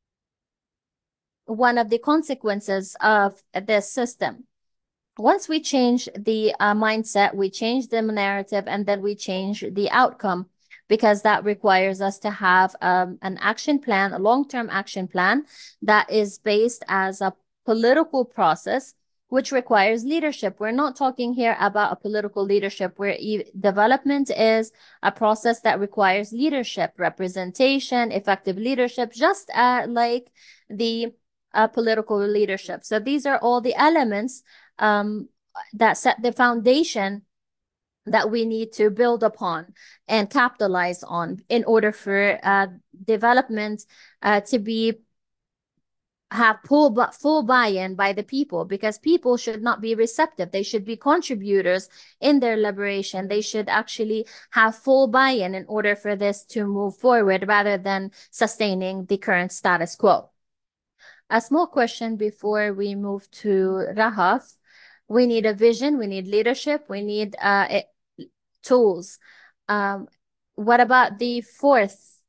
one of the consequences of this system. Once we change the mindset, we change the narrative, and then we change the outcome, because that requires us to have an action plan, a long-term action plan that is based as a political process, which requires leadership. We're not talking here about a political leadership where development is a process that requires leadership, representation, effective leadership, just like the political leadership. So these are all the elements that set the foundation that we need to build upon and capitalize on in order for development to have full buy-in by the people, because people should not be receptive. They should be contributors in their liberation. They should actually have full buy-in in order for this to move forward, rather than sustaining the current status quo. A small question before we move to Rahaf. We need a vision, we need leadership, we need tools. What about the fourth?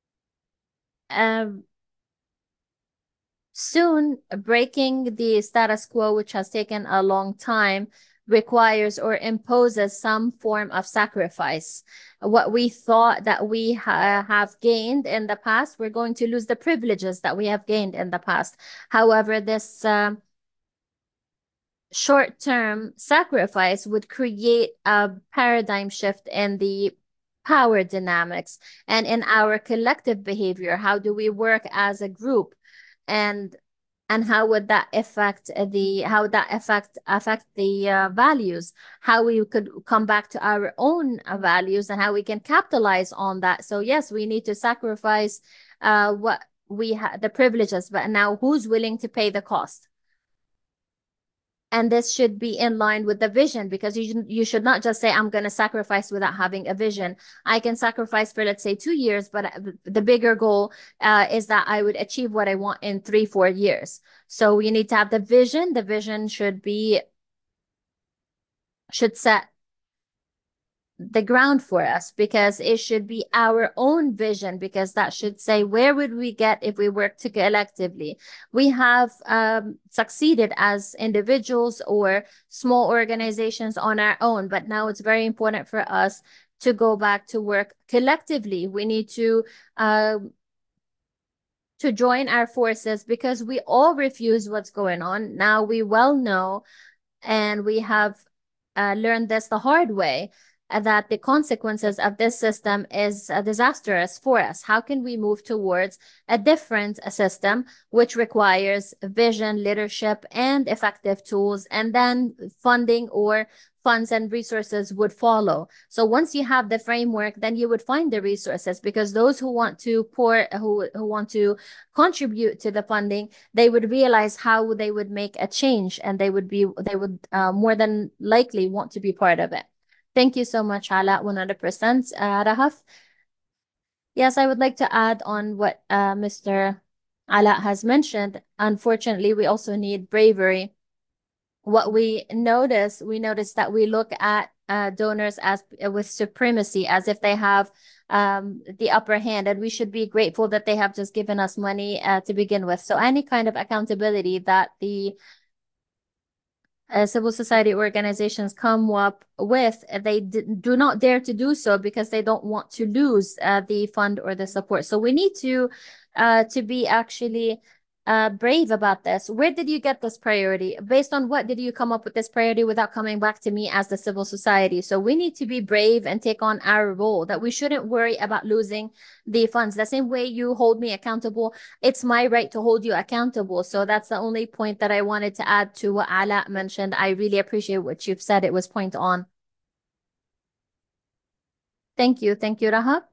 Soon, breaking the status quo, which has taken a long time, requires or imposes some form of sacrifice. What we thought that we have gained in the past, we're going to lose the privileges that we have gained in the past. However, this short-term sacrifice would create a paradigm shift in the power dynamics and in our collective behavior. How do we work as a group? And how would that affect the values, how we could come back to our own values, and how we can capitalize on that. So yes, we need to sacrifice what we have, the privileges, but now who's willing to pay the cost? And this should be in line with the vision, because you should not just say, I'm going to sacrifice without having a vision. I can sacrifice for, let's say, 2 years, but the bigger goal is that I would achieve what I want in 3-4 years. So you need to have the vision. The vision should set the ground for us, because it should be our own vision, because that should say, where would we get if we work collectively? We have succeeded as individuals or small organizations on our own, but now it's very important for us to go back to work collectively. We need to join our forces, because we all refuse what's going on. Now we well know, and we have learned this the hard way, that the consequences of this system is disastrous for us. How can we move towards a different system, which requires vision, leadership, and effective tools, and then funding or funds and resources would follow. So once you have the framework, then you would find the resources, because those who want to who want to contribute to the funding, they would realize how they would make a change, and they would more than likely want to be part of it. Thank you so much, Ala, 100%. Rahaf? Yes, I would like to add on what Mr. Ala has mentioned. Unfortunately, we also need bravery. What we notice that we look at donors as with supremacy, as if they have the upper hand, and we should be grateful that they have just given us money to begin with. So any kind of accountability that the civil society organizations come up with, they do not dare to do so, because they don't want to lose the fund or the support. So we need to be actually brave about this. Where did you get this priority? Based on what did you come up with this priority without coming back to me as the civil society? So we need to be brave and take on our role, that we shouldn't worry about losing the funds. The same way you hold me accountable, it's my right to hold you accountable. So that's the only point that I wanted to add to what Ala mentioned. I really appreciate what you've said. It was point on. Thank you. Thank you, Rahab.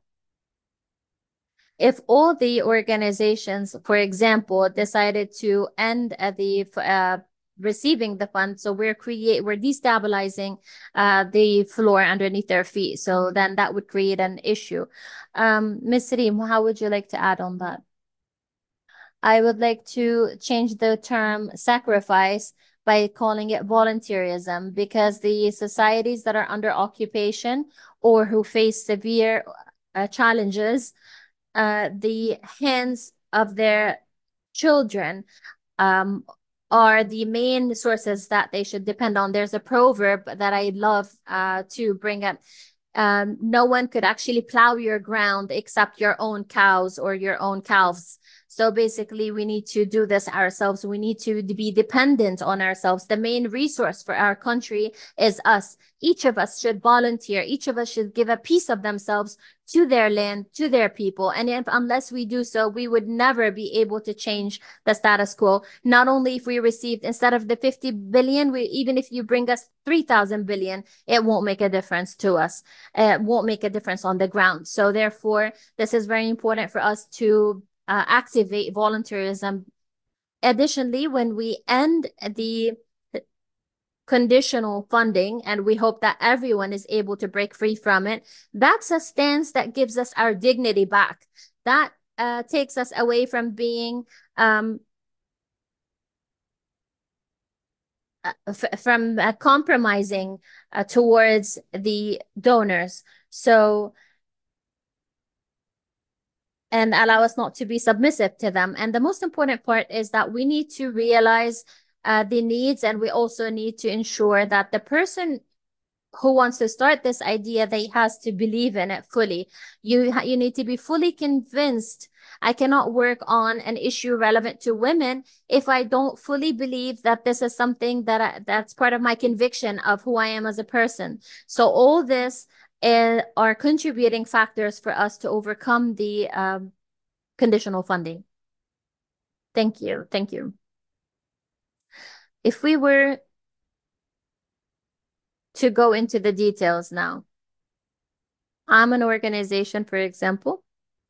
If all the organizations, for example, decided to end the receiving the fund, so we're destabilizing the floor underneath their feet. So then that would create an issue. Ms. Reem, how would you like to add on that? I would like to change the term sacrifice by calling it volunteerism, because the societies that are under occupation or who face severe challenges, the hands of their children um, are the main sources that they should depend on. There's a proverb that I love to bring up. No one could actually plow your ground except your own cows or your own calves. So basically, we need to do this ourselves. We need to be dependent on ourselves. The main resource for our country is us. Each of us should volunteer. Each of us should give a piece of themselves to their land, to their people. And unless we do so, we would never be able to change the status quo. Not only if we received, instead of the 50 billion, even if you bring us 3,000 billion, it won't make a difference to us. It won't make a difference on the ground. So therefore, this is very important for us to activate volunteerism. Additionally, when we end the conditional funding, and we hope that everyone is able to break free from it, that's a stance that gives us our dignity back. That takes us away from being compromising towards the donors. So, and allow us not to be submissive to them. And the most important part is that we need to realize the needs, and we also need to ensure that the person who wants to start this idea, they has to believe in it fully. You need to be fully convinced. I cannot work on an issue relevant to women if I don't fully believe that this is something that's part of my conviction of who I am as a person. So all this are contributing factors for us to overcome the conditional funding. Thank you. Thank you. If we were to go into the details now, I'm an organization, for example.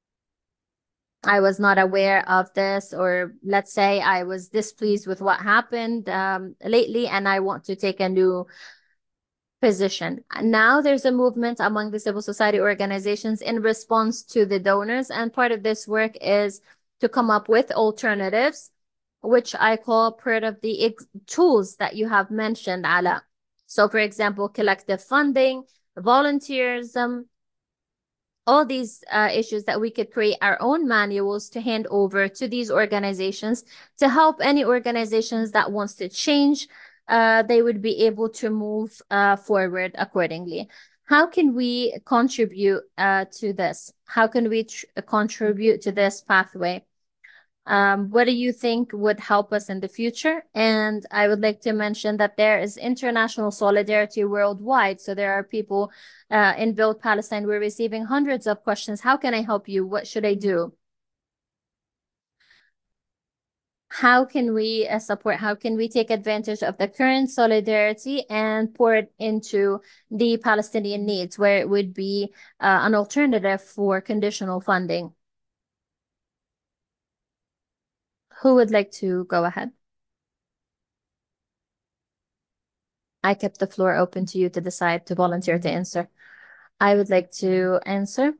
I was not aware of this, or let's say I was displeased with what happened lately, and I want to take a new position. Now there's a movement among the civil society organizations in response to the donors, and part of this work is to come up with alternatives, which I call part of the tools that you have mentioned, Ala. So, for example, collective funding, volunteerism, all these issues that we could create our own manuals to hand over to these organizations to help any organizations that wants to change, they would be able to move forward accordingly. How can we contribute to this? How can we contribute to this pathway? What do you think would help us in the future? And I would like to mention that there is international solidarity worldwide. So there are people in Build Palestine. We're receiving hundreds of questions. How can I help you? What should I do? How can we support? How can we take advantage of the current solidarity and pour it into the Palestinian needs, where it would be an alternative for conditional funding? Who would like to go ahead? I kept the floor open to you to decide to volunteer to answer. I would like to answer.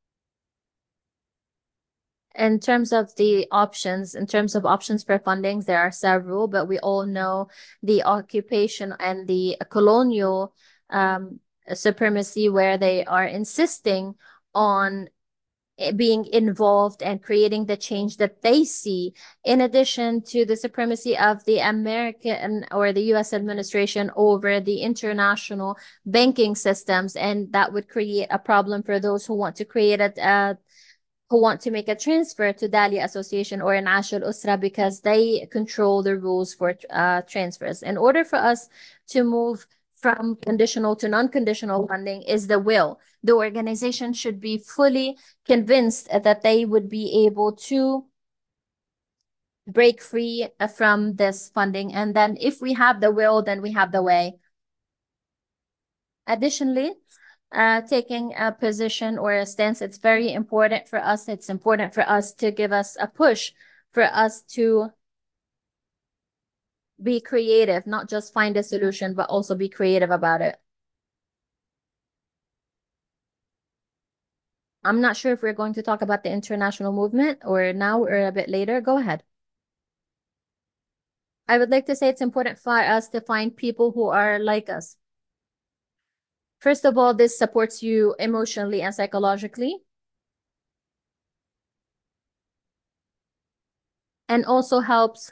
In terms of the options, in terms of options for fundings, there are several, but we all know the occupation and the colonial supremacy, where they are insisting on being involved and creating the change that they see, in addition to the supremacy of the American or the US administration over the international banking systems. And that would create a problem for those who want to create who want to make a transfer to Dahlia Association or Nash al-Usra because they control the rules for transfers. In order for us to move from conditional to non-conditional funding is the will. The organization should be fully convinced that they would be able to break free from this funding. And then if we have the will, then we have the way. Additionally, taking a position or a stance, it's very important for us. It's important for us to give us a push for us to be creative, not just find a solution, but also be creative about it. I'm not sure if we're going to talk about the international movement or now or a bit later. Go ahead. I would like to say it's important for us to find people who are like us. First of all, this supports you emotionally and psychologically, and also helps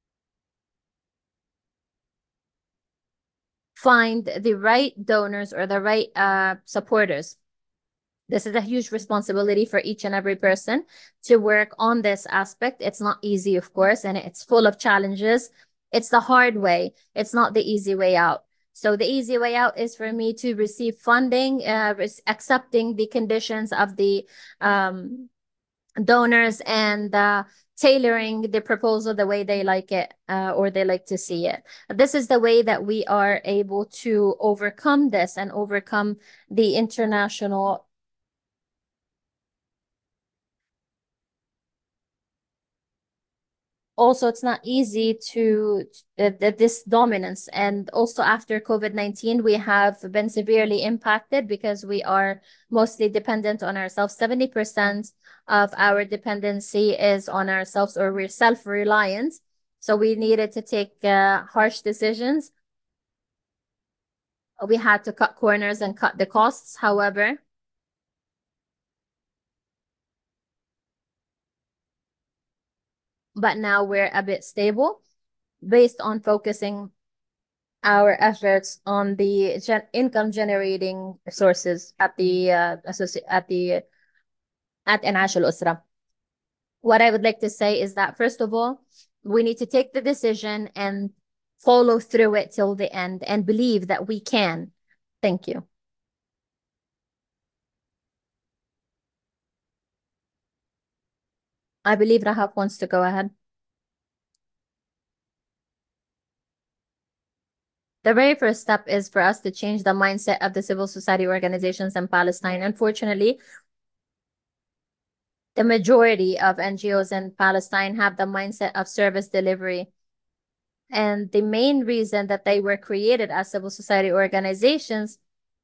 find the right donors or the right supporters. This is a huge responsibility for each and every person to work on this aspect. It's not easy, of course, and it's full of challenges. It's the hard way. It's not the easy way out. So the easy way out is for me to receive funding, accepting the conditions of the donors and tailoring the proposal the way they like it or they like to see it. This is the way that we are able to overcome this and overcome the international. Also, it's not easy to this dominance. And also after COVID-19, we have been severely impacted because we are mostly dependent on ourselves. 70% of our dependency is on ourselves, or we're self-reliant. So we needed to take harsh decisions. We had to cut corners and cut the costs. However, but now we're a bit stable based on focusing our efforts on the income generating sources at the at Nash al-Usra. What I would like to say is that first of all, we need to take the decision and follow through it till the end and believe that we can. Thank you. I believe Rahaf wants to go ahead. The very first step is for us to change the mindset of the civil society organizations in Palestine. Unfortunately, the majority of NGOs in Palestine have the mindset of service delivery. And the main reason that they were created as civil society organizations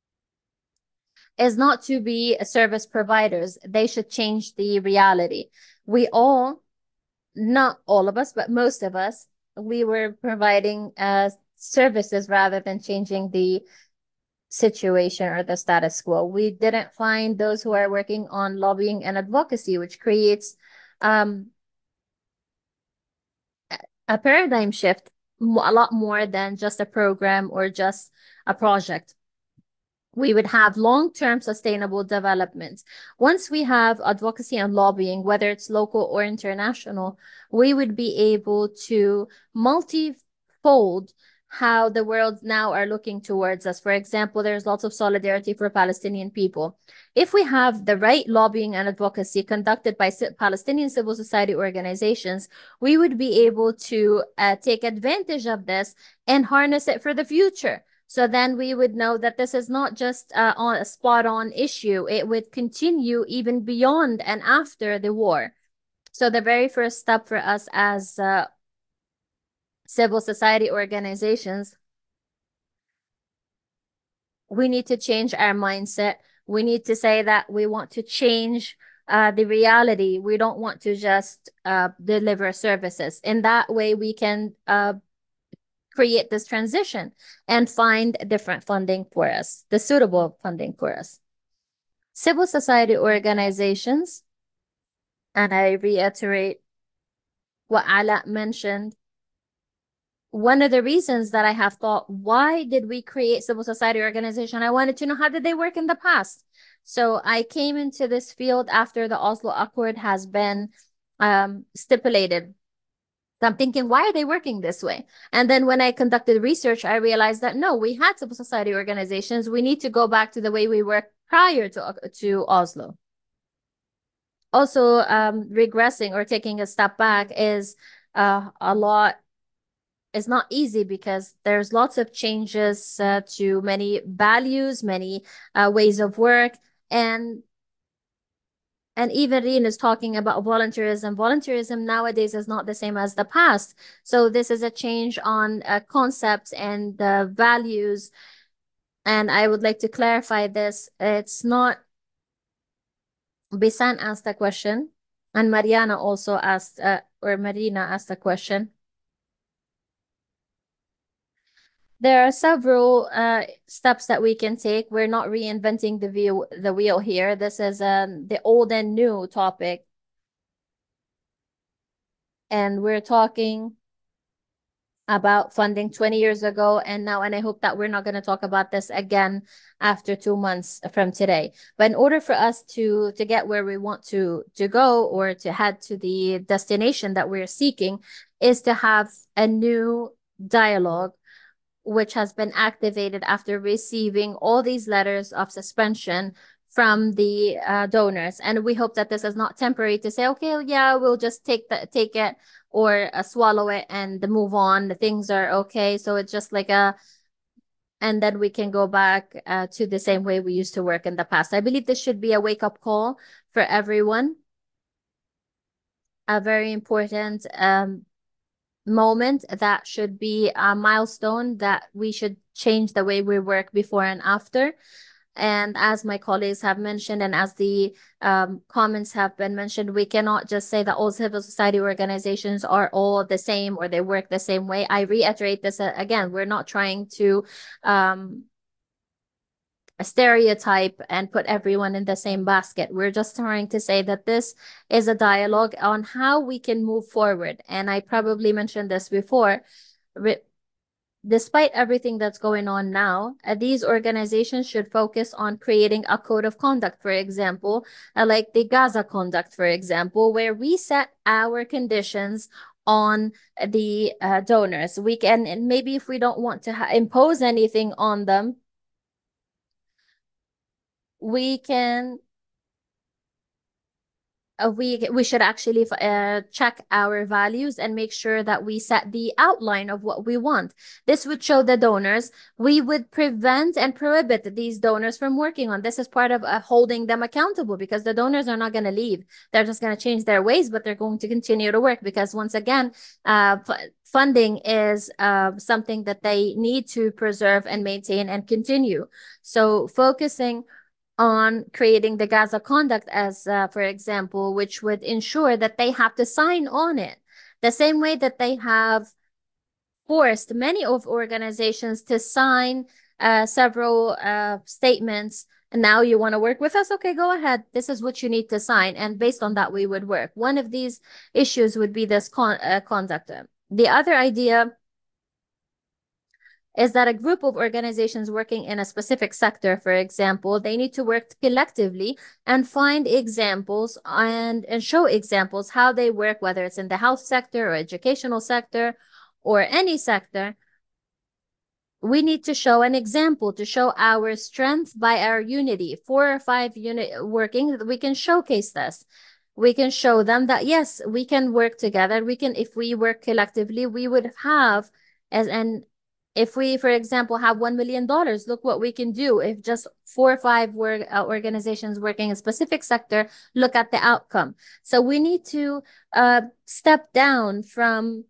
is not to be service providers. They should change the reality. We all, not all of us, but most of us, we were providing services rather than changing the situation or the status quo. We didn't find those who are working on lobbying and advocacy, which creates a paradigm shift, a lot more than just a program or just a project. We would have long-term sustainable development. Once we have advocacy and lobbying, whether it's local or international, we would be able to multi-fold how the world now are looking towards us. For example, there's lots of solidarity for Palestinian people. If we have the right lobbying and advocacy conducted by Palestinian civil society organizations, we would be able to take advantage of this and harness it for the future. So then we would know that this is not just on a spot-on issue. It would continue even beyond and after the war. So the very first step for us as civil society organizations, we need to change our mindset. We need to say that we want to change the reality. We don't want to just deliver services. In that way, we can create this transition and find different funding for us, the suitable funding for us. Civil society organizations, and I reiterate what Ala mentioned, one of the reasons that I have thought, why did we create civil society organization? I wanted to know how did they work in the past? So I came into this field after the Oslo Accord has been stipulated. So I'm thinking, why are they working this way? And then when I conducted research, I realized that no, we had civil society organizations. We need to go back to the way we worked prior to Oslo. Also, regressing or taking a step back is a lot. It's not easy because there's lots of changes to many values, many ways of work, and even Reen is talking about volunteerism. Volunteerism nowadays is not the same as the past. So this is a change on concepts and values. And I would like to clarify this. It's not, Bisan asked a question, and Mariana also asked, or Marina asked a question. There are several steps that we can take. We're not reinventing the wheel here. This is the old and new topic. And we're talking about funding 20 years ago and now, and I hope that we're not going to talk about this again after 2 months from today. But in order for us to get where we want to go or to head to the destination that we're seeking is to have a new dialogue which has been activated after receiving all these letters of suspension from the donors. And we hope that this is not temporary to say, okay, yeah, we'll just take it or swallow it and move on. The things are okay. So it's just like and then we can go back to the same way we used to work in the past. I believe this should be a wake-up call for everyone. A very important moment that should be a milestone that we should change the way we work before and after. And as my colleagues have mentioned, and as the comments have been mentioned, we cannot just say that all civil society organizations are all the same or they work the same way. I reiterate this again, we're not trying to a stereotype and put everyone in the same basket. We're just trying to say that this is a dialogue on how we can move forward. And I probably mentioned this before. Despite everything that's going on now, these organizations should focus on creating a code of conduct, for example, like the Gaza Conduct, for example, where we set our conditions on the donors. We can, and maybe if we don't want to impose anything on them, we can we should actually check our values and make sure that we set the outline of what we want. This would show the donors. We would prevent and prohibit these donors from working on. This is part of holding them accountable because the donors are not going to leave. They're just going to change their ways, but they're going to continue to work because once again, funding is something that they need to preserve and maintain and continue. So focusing on creating the Gaza Conduct as, for example, which would ensure that they have to sign on it. The same way that they have forced many of organizations to sign several statements. And now you want to work with us? Okay, go ahead. This is what you need to sign. And based on that, we would work. One of these issues would be this conduct. The other idea is that a group of organizations working in a specific sector, for example, they need to work collectively and find examples and show examples how they work, whether it's in the health sector or educational sector or any sector. We need to show an example to show our strength by our unity. 4 or 5 unit working, we can showcase this. We can show them that, yes, we can work together. We can, if we work collectively, we would have if we, for example, have $1 million, look what we can do. If just 4 or 5 organizations working in a specific sector, look at the outcome. So we need to step down from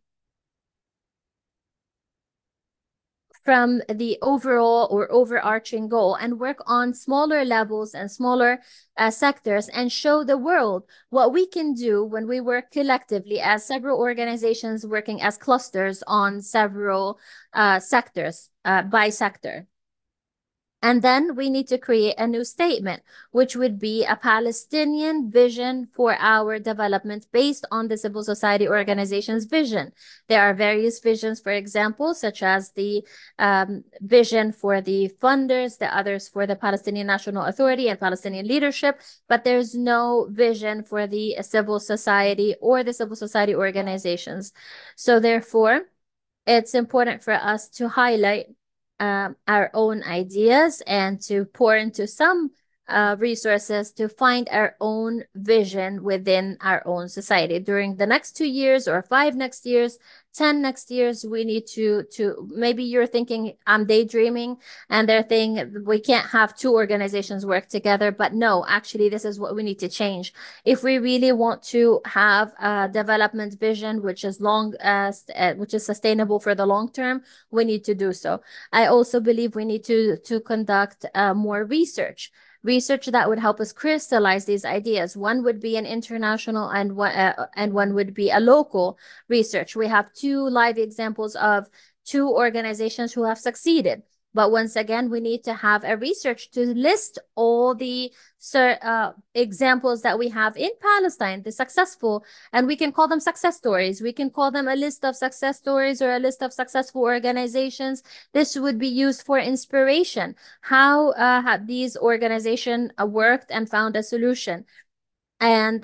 the overall or overarching goal and work on smaller levels and smaller sectors and show the world what we can do when we work collectively as several organizations working as clusters on several sectors by sector. And then we need to create a new statement, which would be a Palestinian vision for our development based on the civil society organization's vision. There are various visions, for example, such as the vision for the funders, the others for the Palestinian National Authority and Palestinian leadership, but there's no vision for the civil society or the civil society organizations. So therefore, it's important for us to highlight our own ideas and to pour into some resources to find our own vision within our own society. During the next 2 years or 5 next years, 10 next years, we need to maybe you're thinking I'm daydreaming and they're thinking we can't have two organizations work together. But no, actually, this is what we need to change. If we really want to have a development vision, which is which is sustainable for the long term, we need to do so. I also believe we need to conduct more research that would help us crystallize these ideas. One would be an international and one would be a local research. We have two live examples of two organizations who have succeeded. But once again, we need to have a research to list all the examples that we have in Palestine, the successful, and we can call them success stories. We can call them a list of success stories or a list of successful organizations. This would be used for inspiration. How have these organizations worked and found a solution? And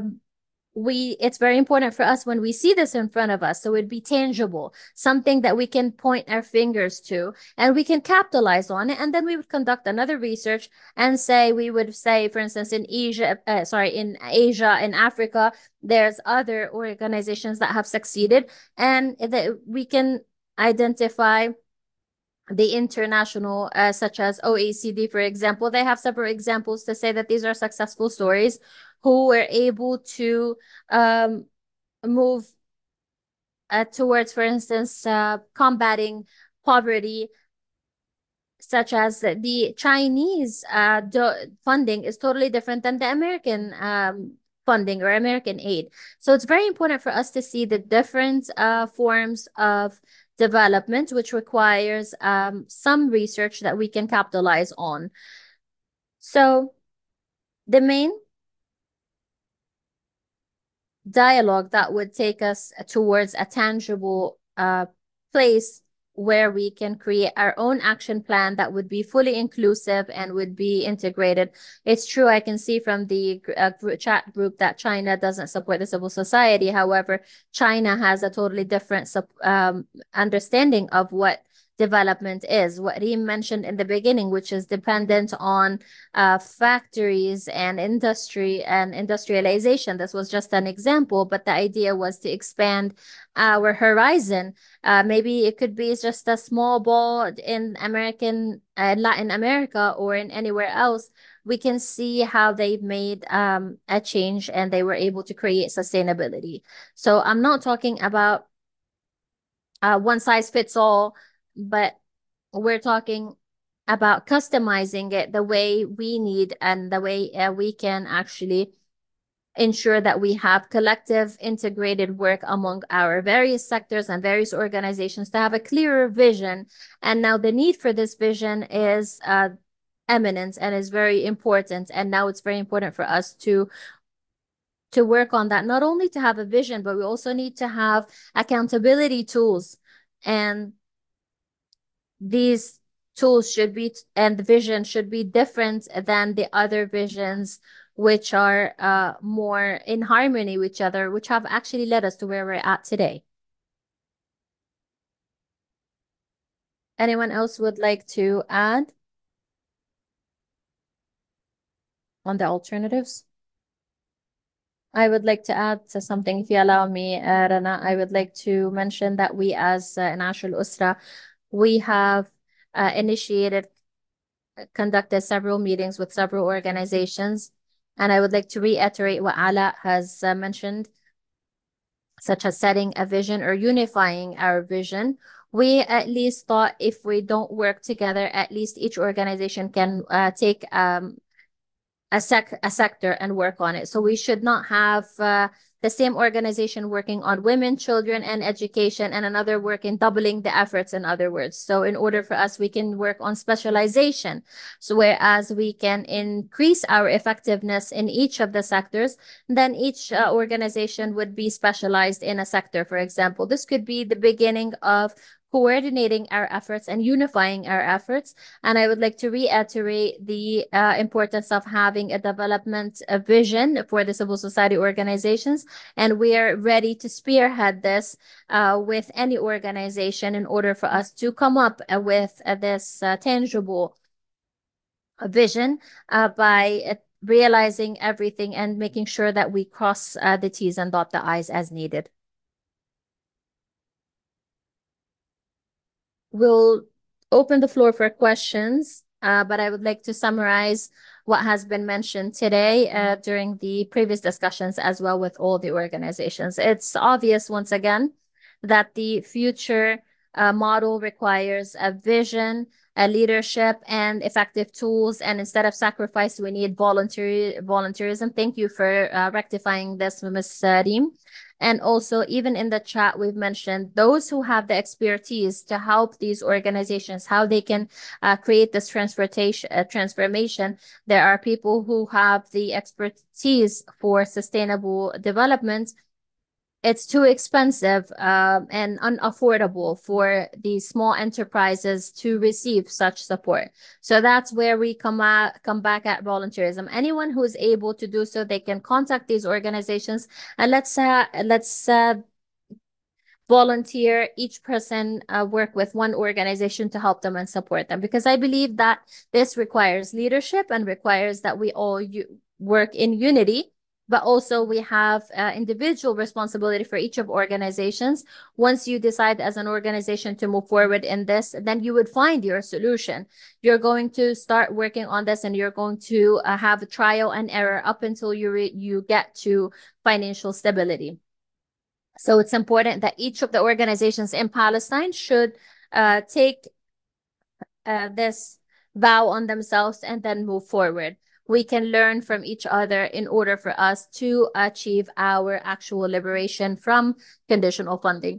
it's very important for us when we see this in front of us, so it'd be tangible, something that we can point our fingers to and we can capitalize on it. And then we would conduct another research and we would say, for instance, in Asia, in Asia, in Africa, there's other organizations that have succeeded, and that we can identify the international, such as OECD, for example. They have several examples to say that these are successful stories who were able to move towards, for instance, combating poverty, such as the Chinese funding is totally different than the American funding or American aid. So it's very important for us to see the different forms of development, which requires some research that we can capitalize on. So the main dialogue that would take us towards a tangible place where we can create our own action plan that would be fully inclusive and would be integrated. It's true, I can see from the chat group that China doesn't support the civil society. However, China has a totally different understanding of what development is, what he mentioned in the beginning, which is dependent on factories and industry and industrialization. This was just an example, but the idea was to expand our horizon. Maybe it could be just a small ball in Latin America or in anywhere else. We can see how they've made a change and they were able to create sustainability. So I'm not talking about one size fits all, but we're talking about customizing it the way we need and the way we can actually ensure that we have collective integrated work among our various sectors and various organizations to have a clearer vision. And now the need for this vision is eminent and is very important. And now it's very important for us to work on that, not only to have a vision, but we also need to have accountability tools. And these tools should be, and the vision should be different than the other visions, which are more in harmony with each other, which have actually led us to where we're at today. Anyone else would like to add on the alternatives? I would like to add to something, if you allow me, Rana. I would like to mention that we as Nash Al-Usra, we have conducted several meetings with several organizations. And I would like to reiterate what Ala has mentioned, such as setting a vision or unifying our vision. We at least thought if we don't work together, at least each organization can take a a sector and work on it. So we should not have the same organization working on women, children, and education, and another working doubling the efforts, in other words. So in order for us, we can work on specialization. So whereas we can increase our effectiveness in each of the sectors, then each organization would be specialized in a sector. For example, this could be the beginning of coordinating our efforts and unifying our efforts. And I would like to reiterate the importance of having a development vision for the civil society organizations. And we are ready to spearhead this with any organization in order for us to come up with this tangible vision by realizing everything and making sure that we cross the T's and dot the I's as needed. We'll open the floor for questions, but I would like to summarize what has been mentioned today during the previous discussions as well with all the organizations. It's obvious once again that the future model requires a vision, a leadership, and effective tools. And instead of sacrifice, we need volunteerism. Thank you for rectifying this, Ms. Reem. And also, even in the chat, we've mentioned those who have the expertise to help these organizations, how they can create this transformation. There are people who have the expertise for sustainable development. It's too expensive and unaffordable for these small enterprises to receive such support. So that's where we come back at volunteerism. Anyone who is able to do so, they can contact these organizations, and let's volunteer, each person work with one organization to help them and support them, because I believe that this requires leadership and requires that we all work in unity. But also we have individual responsibility for each of organizations. Once you decide as an organization to move forward in this, then you would find your solution. You're going to start working on this, and you're going to have a trial and error up until you get to financial stability. So it's important that each of the organizations in Palestine should take this vow on themselves and then move forward. We can learn from each other in order for us to achieve our actual liberation from conditional funding.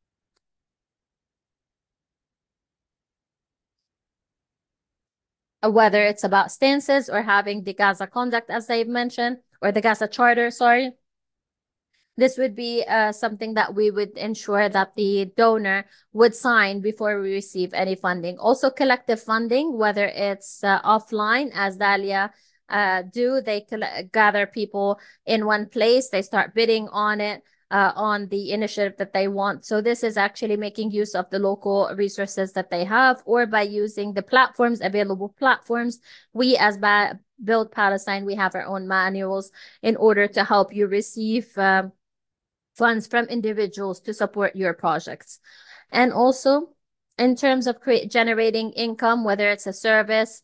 Whether it's about stances or having the Gaza Conduct, as I've mentioned, or the Gaza Charter, sorry. This would be something that we would ensure that the donor would sign before we receive any funding. Also, collective funding, whether it's offline, as Dalia do, they gather people in one place, they start bidding on it, on the initiative that they want. So this is actually making use of the local resources that they have, or by using the platforms, available platforms. We as Build Palestine, we have our own manuals in order to help you receive funds from individuals to support your projects. And also, in terms of generating income, whether it's a service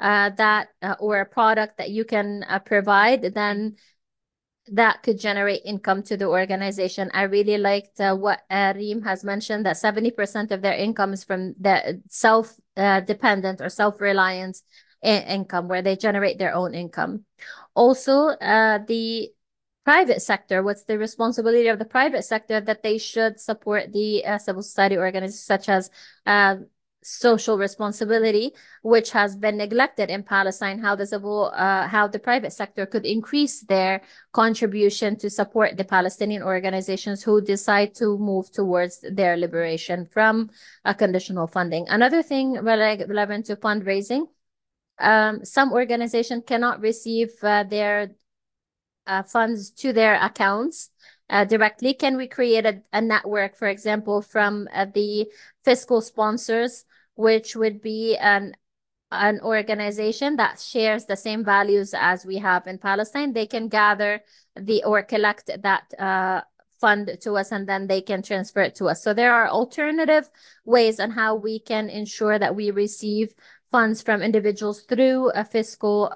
or a product that you can provide, then that could generate income to the organization. I really liked what Reem has mentioned, that 70% of their income is from the self-dependent or self-reliant income, where they generate their own income. Also, the private sector, what's the responsibility of the private sector? That they should support the civil society organizations, such as social responsibility, which has been neglected in Palestine. How the private sector could increase their contribution to support the Palestinian organizations who decide to move towards their liberation from conditional funding. Another thing relevant to fundraising, some organizations cannot receive their funds to their accounts directly. Can we create a network, for example, from the fiscal sponsors, which would be an organization that shares the same values as we have in Palestine? They can gather or collect that fund to us, and then they can transfer it to us. So there are alternative ways on how we can ensure that we receive funds from individuals through a fiscal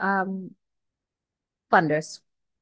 funders.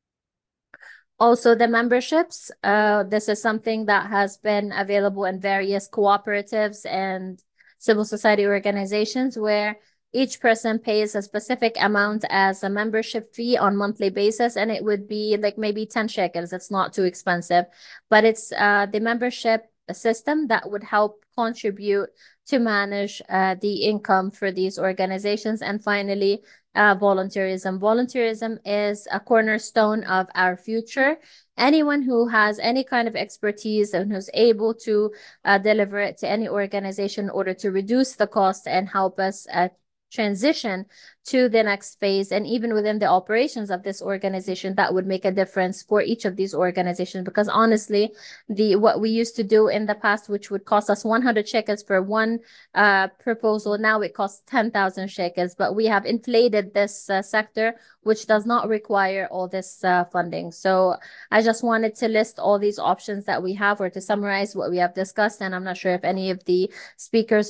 Also, the memberships. This is something that has been available in various cooperatives and civil society organizations, where each person pays a specific amount as a membership fee on monthly basis, and it would be like maybe 10 shekels. It's not too expensive, but it's the membership system that would help contribute to manage the income for these organizations. And finally, volunteerism. Volunteerism is a cornerstone of our future. Anyone who has any kind of expertise and who's able to deliver it to any organization in order to reduce the cost and help us transition to the next phase, and even within the operations of this organization, that would make a difference for each of these organizations. Because honestly, what we used to do in the past, which would cost us 100 shekels for one proposal, now it costs 10,000 shekels. But we have inflated this sector, which does not require all this funding. So I just wanted to list all these options that we have, or to summarize what we have discussed. And I'm not sure if any of the speakers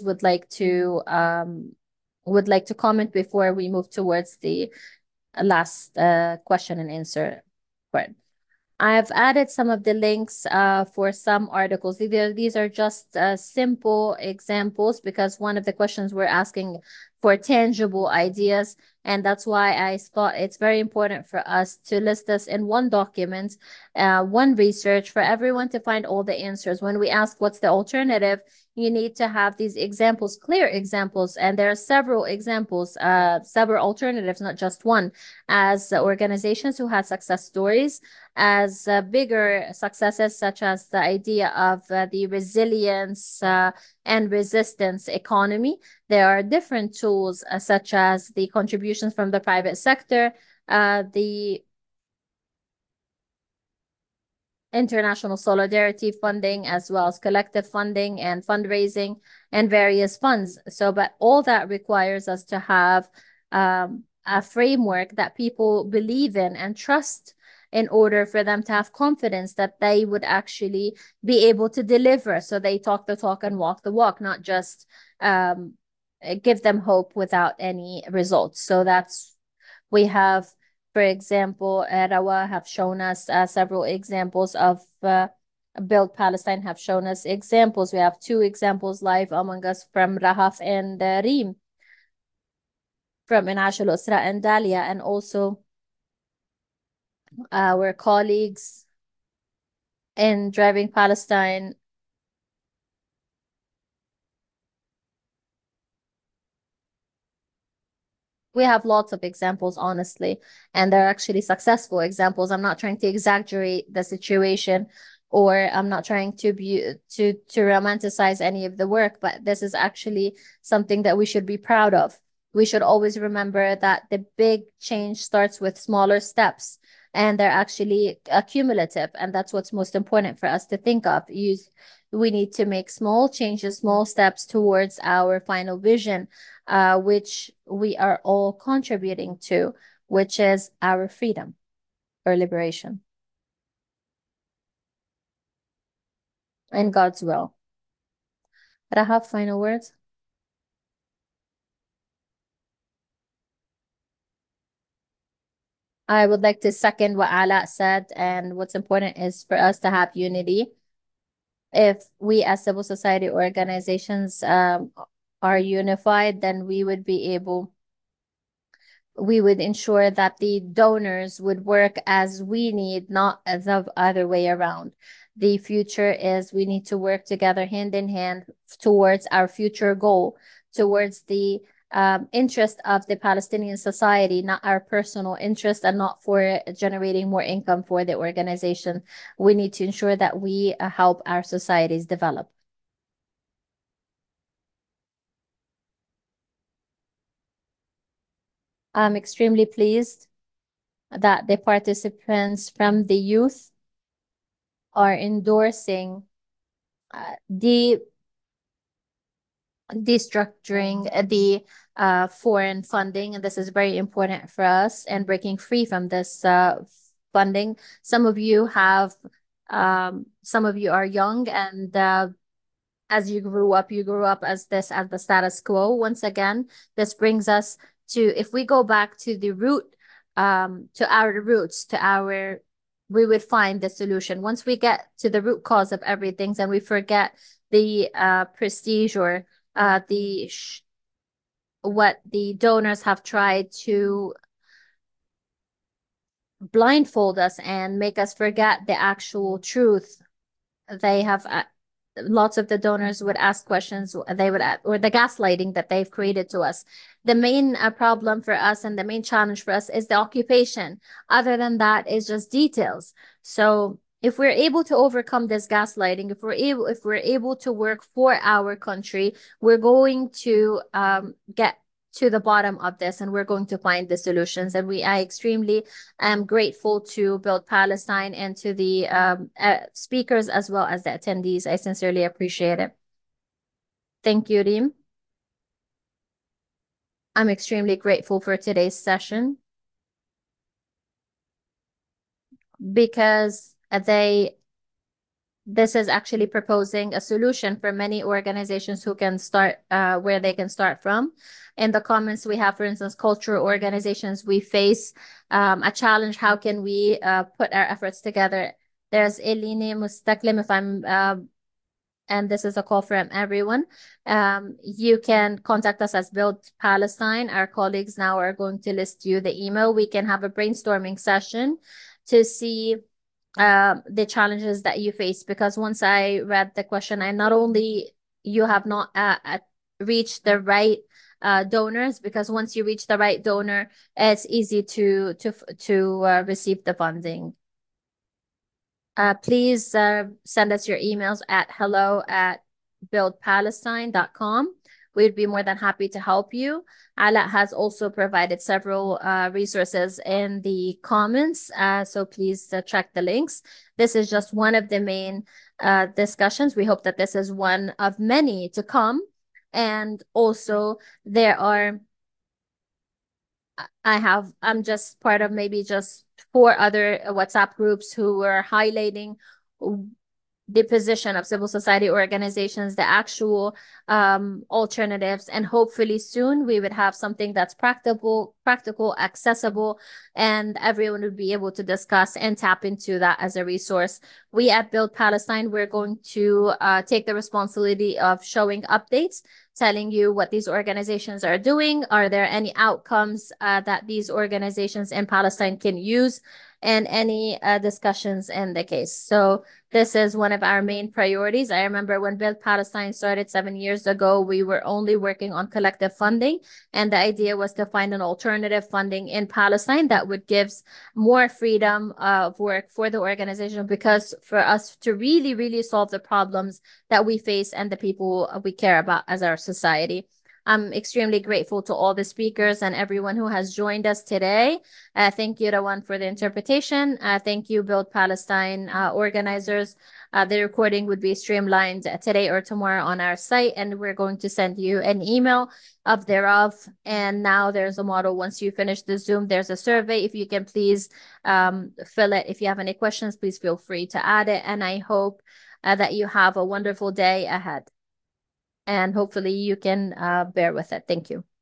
would like to comment before we move towards the last question and answer part. I've added some of the links for some articles. These are just simple examples, because one of the questions we're asking for tangible ideas. And that's why I thought it's very important for us to list this in one document, one research, for everyone to find all the answers. When we ask what's the alternative, you need to have these examples, clear examples. And there are several examples, several alternatives, not just one, as organizations who had success stories, as bigger successes, such as the idea of the resilience and resistance economy. There are different tools, such as the contributions from the private sector, the international solidarity funding, as well as collective funding and fundraising and various funds. So, but all that requires us to have a framework that people believe in and trust, in order for them to have confidence that they would actually be able to deliver. So they talk the talk and walk the walk, not just give them hope without any results. So we have, for example, Rawa have shown us several examples of Build Palestine have shown us examples. We have two examples live among us from Rahaf and Reem, from Inash al-Usra and Dalia, and also our colleagues in Driving Palestine. We have lots of examples, honestly, and they're actually successful examples. I'm not trying to exaggerate the situation, or I'm not trying to romanticize any of the work, but this is actually something that we should be proud of. We should always remember that the big change starts with smaller steps, and they're actually accumulative, and that's what's most important for us to think of. We need to make small changes, small steps towards our final vision, which we are all contributing to, which is our freedom or liberation in God's will. Rahab, final words? I would like to second what Ala said, and what's important is for us to have unity. If we as civil society organizations are unified, then we would ensure that the donors would work as we need, not as the other way around. The future is we need to work together hand in hand towards our future goal, towards the interest of the Palestinian society, not our personal interest, and not for generating more income for the organization. We need to ensure that we help our societies develop. I'm extremely pleased that the participants from the youth are endorsing the destructuring the foreign funding, and this is very important for us, and breaking free from this funding. Some of you are young, and as you grew up as the status quo. Once again, this brings us to, if we go back to the root, to our roots, we would find the solution. Once we get to the root cause of everything, and we forget the prestige, or what the donors have tried to blindfold us and make us forget the actual truth. They have lots of the donors would ask questions, they would or the gaslighting that they've created to us. The main problem for us and the main challenge for us is the occupation. Other than that is just details. So if we're able to overcome this gaslighting, if we're able to work for our country, we're going to get to the bottom of this, and we're going to find the solutions. And I extremely am grateful to Build Palestine and to the speakers as well as the attendees. I sincerely appreciate it. Thank you, Reem. I'm extremely grateful for today's session because this is actually proposing a solution for many organizations who can start where they can start from. In the comments we have, for instance, cultural organizations, we face a challenge. How can we put our efforts together? There's Elini Mustaklim, if I'm and this is a call from everyone. You can contact us as Build Palestine. Our colleagues now are going to list you the email. We can have a brainstorming session to see the challenges that you face, because once I read the question, I not only you have not reached the right donors, because once you reach the right donor, it's easy to receive the funding. Please send us your emails at hello@buildpalestine.com. We'd be more than happy to help you. Ala has also provided several resources in the comments, so please check the links. This is just one of the main discussions. We hope that this is one of many to come. And also there are, I'm just part of maybe just 4 other WhatsApp groups who were highlighting the position of civil society organizations, the actual alternatives, and hopefully soon we would have something that's practical, accessible, and everyone would be able to discuss and tap into that as a resource. We at Build Palestine, we're going to take the responsibility of showing updates, telling you what these organizations are doing. Are there any outcomes that these organizations in Palestine can use, and any discussions in the case. So this is one of our main priorities. I remember when Build Palestine started 7 years ago, we were only working on collective funding, and the idea was to find an alternative funding in Palestine that would give more freedom of work for the organization, because for us to really, really solve the problems that we face and the people we care about as our society. I'm extremely grateful to all the speakers and everyone who has joined us today. Thank you, Rawan, for the interpretation. Thank you, Build Palestine organizers. The recording would be streamlined today or tomorrow on our site, and we're going to send you an email of thereof. And now there's a model. Once you finish the Zoom, there's a survey. If you can please fill it. If you have any questions, please feel free to add it. And I hope that you have a wonderful day ahead. And hopefully you can bear with it. Thank you.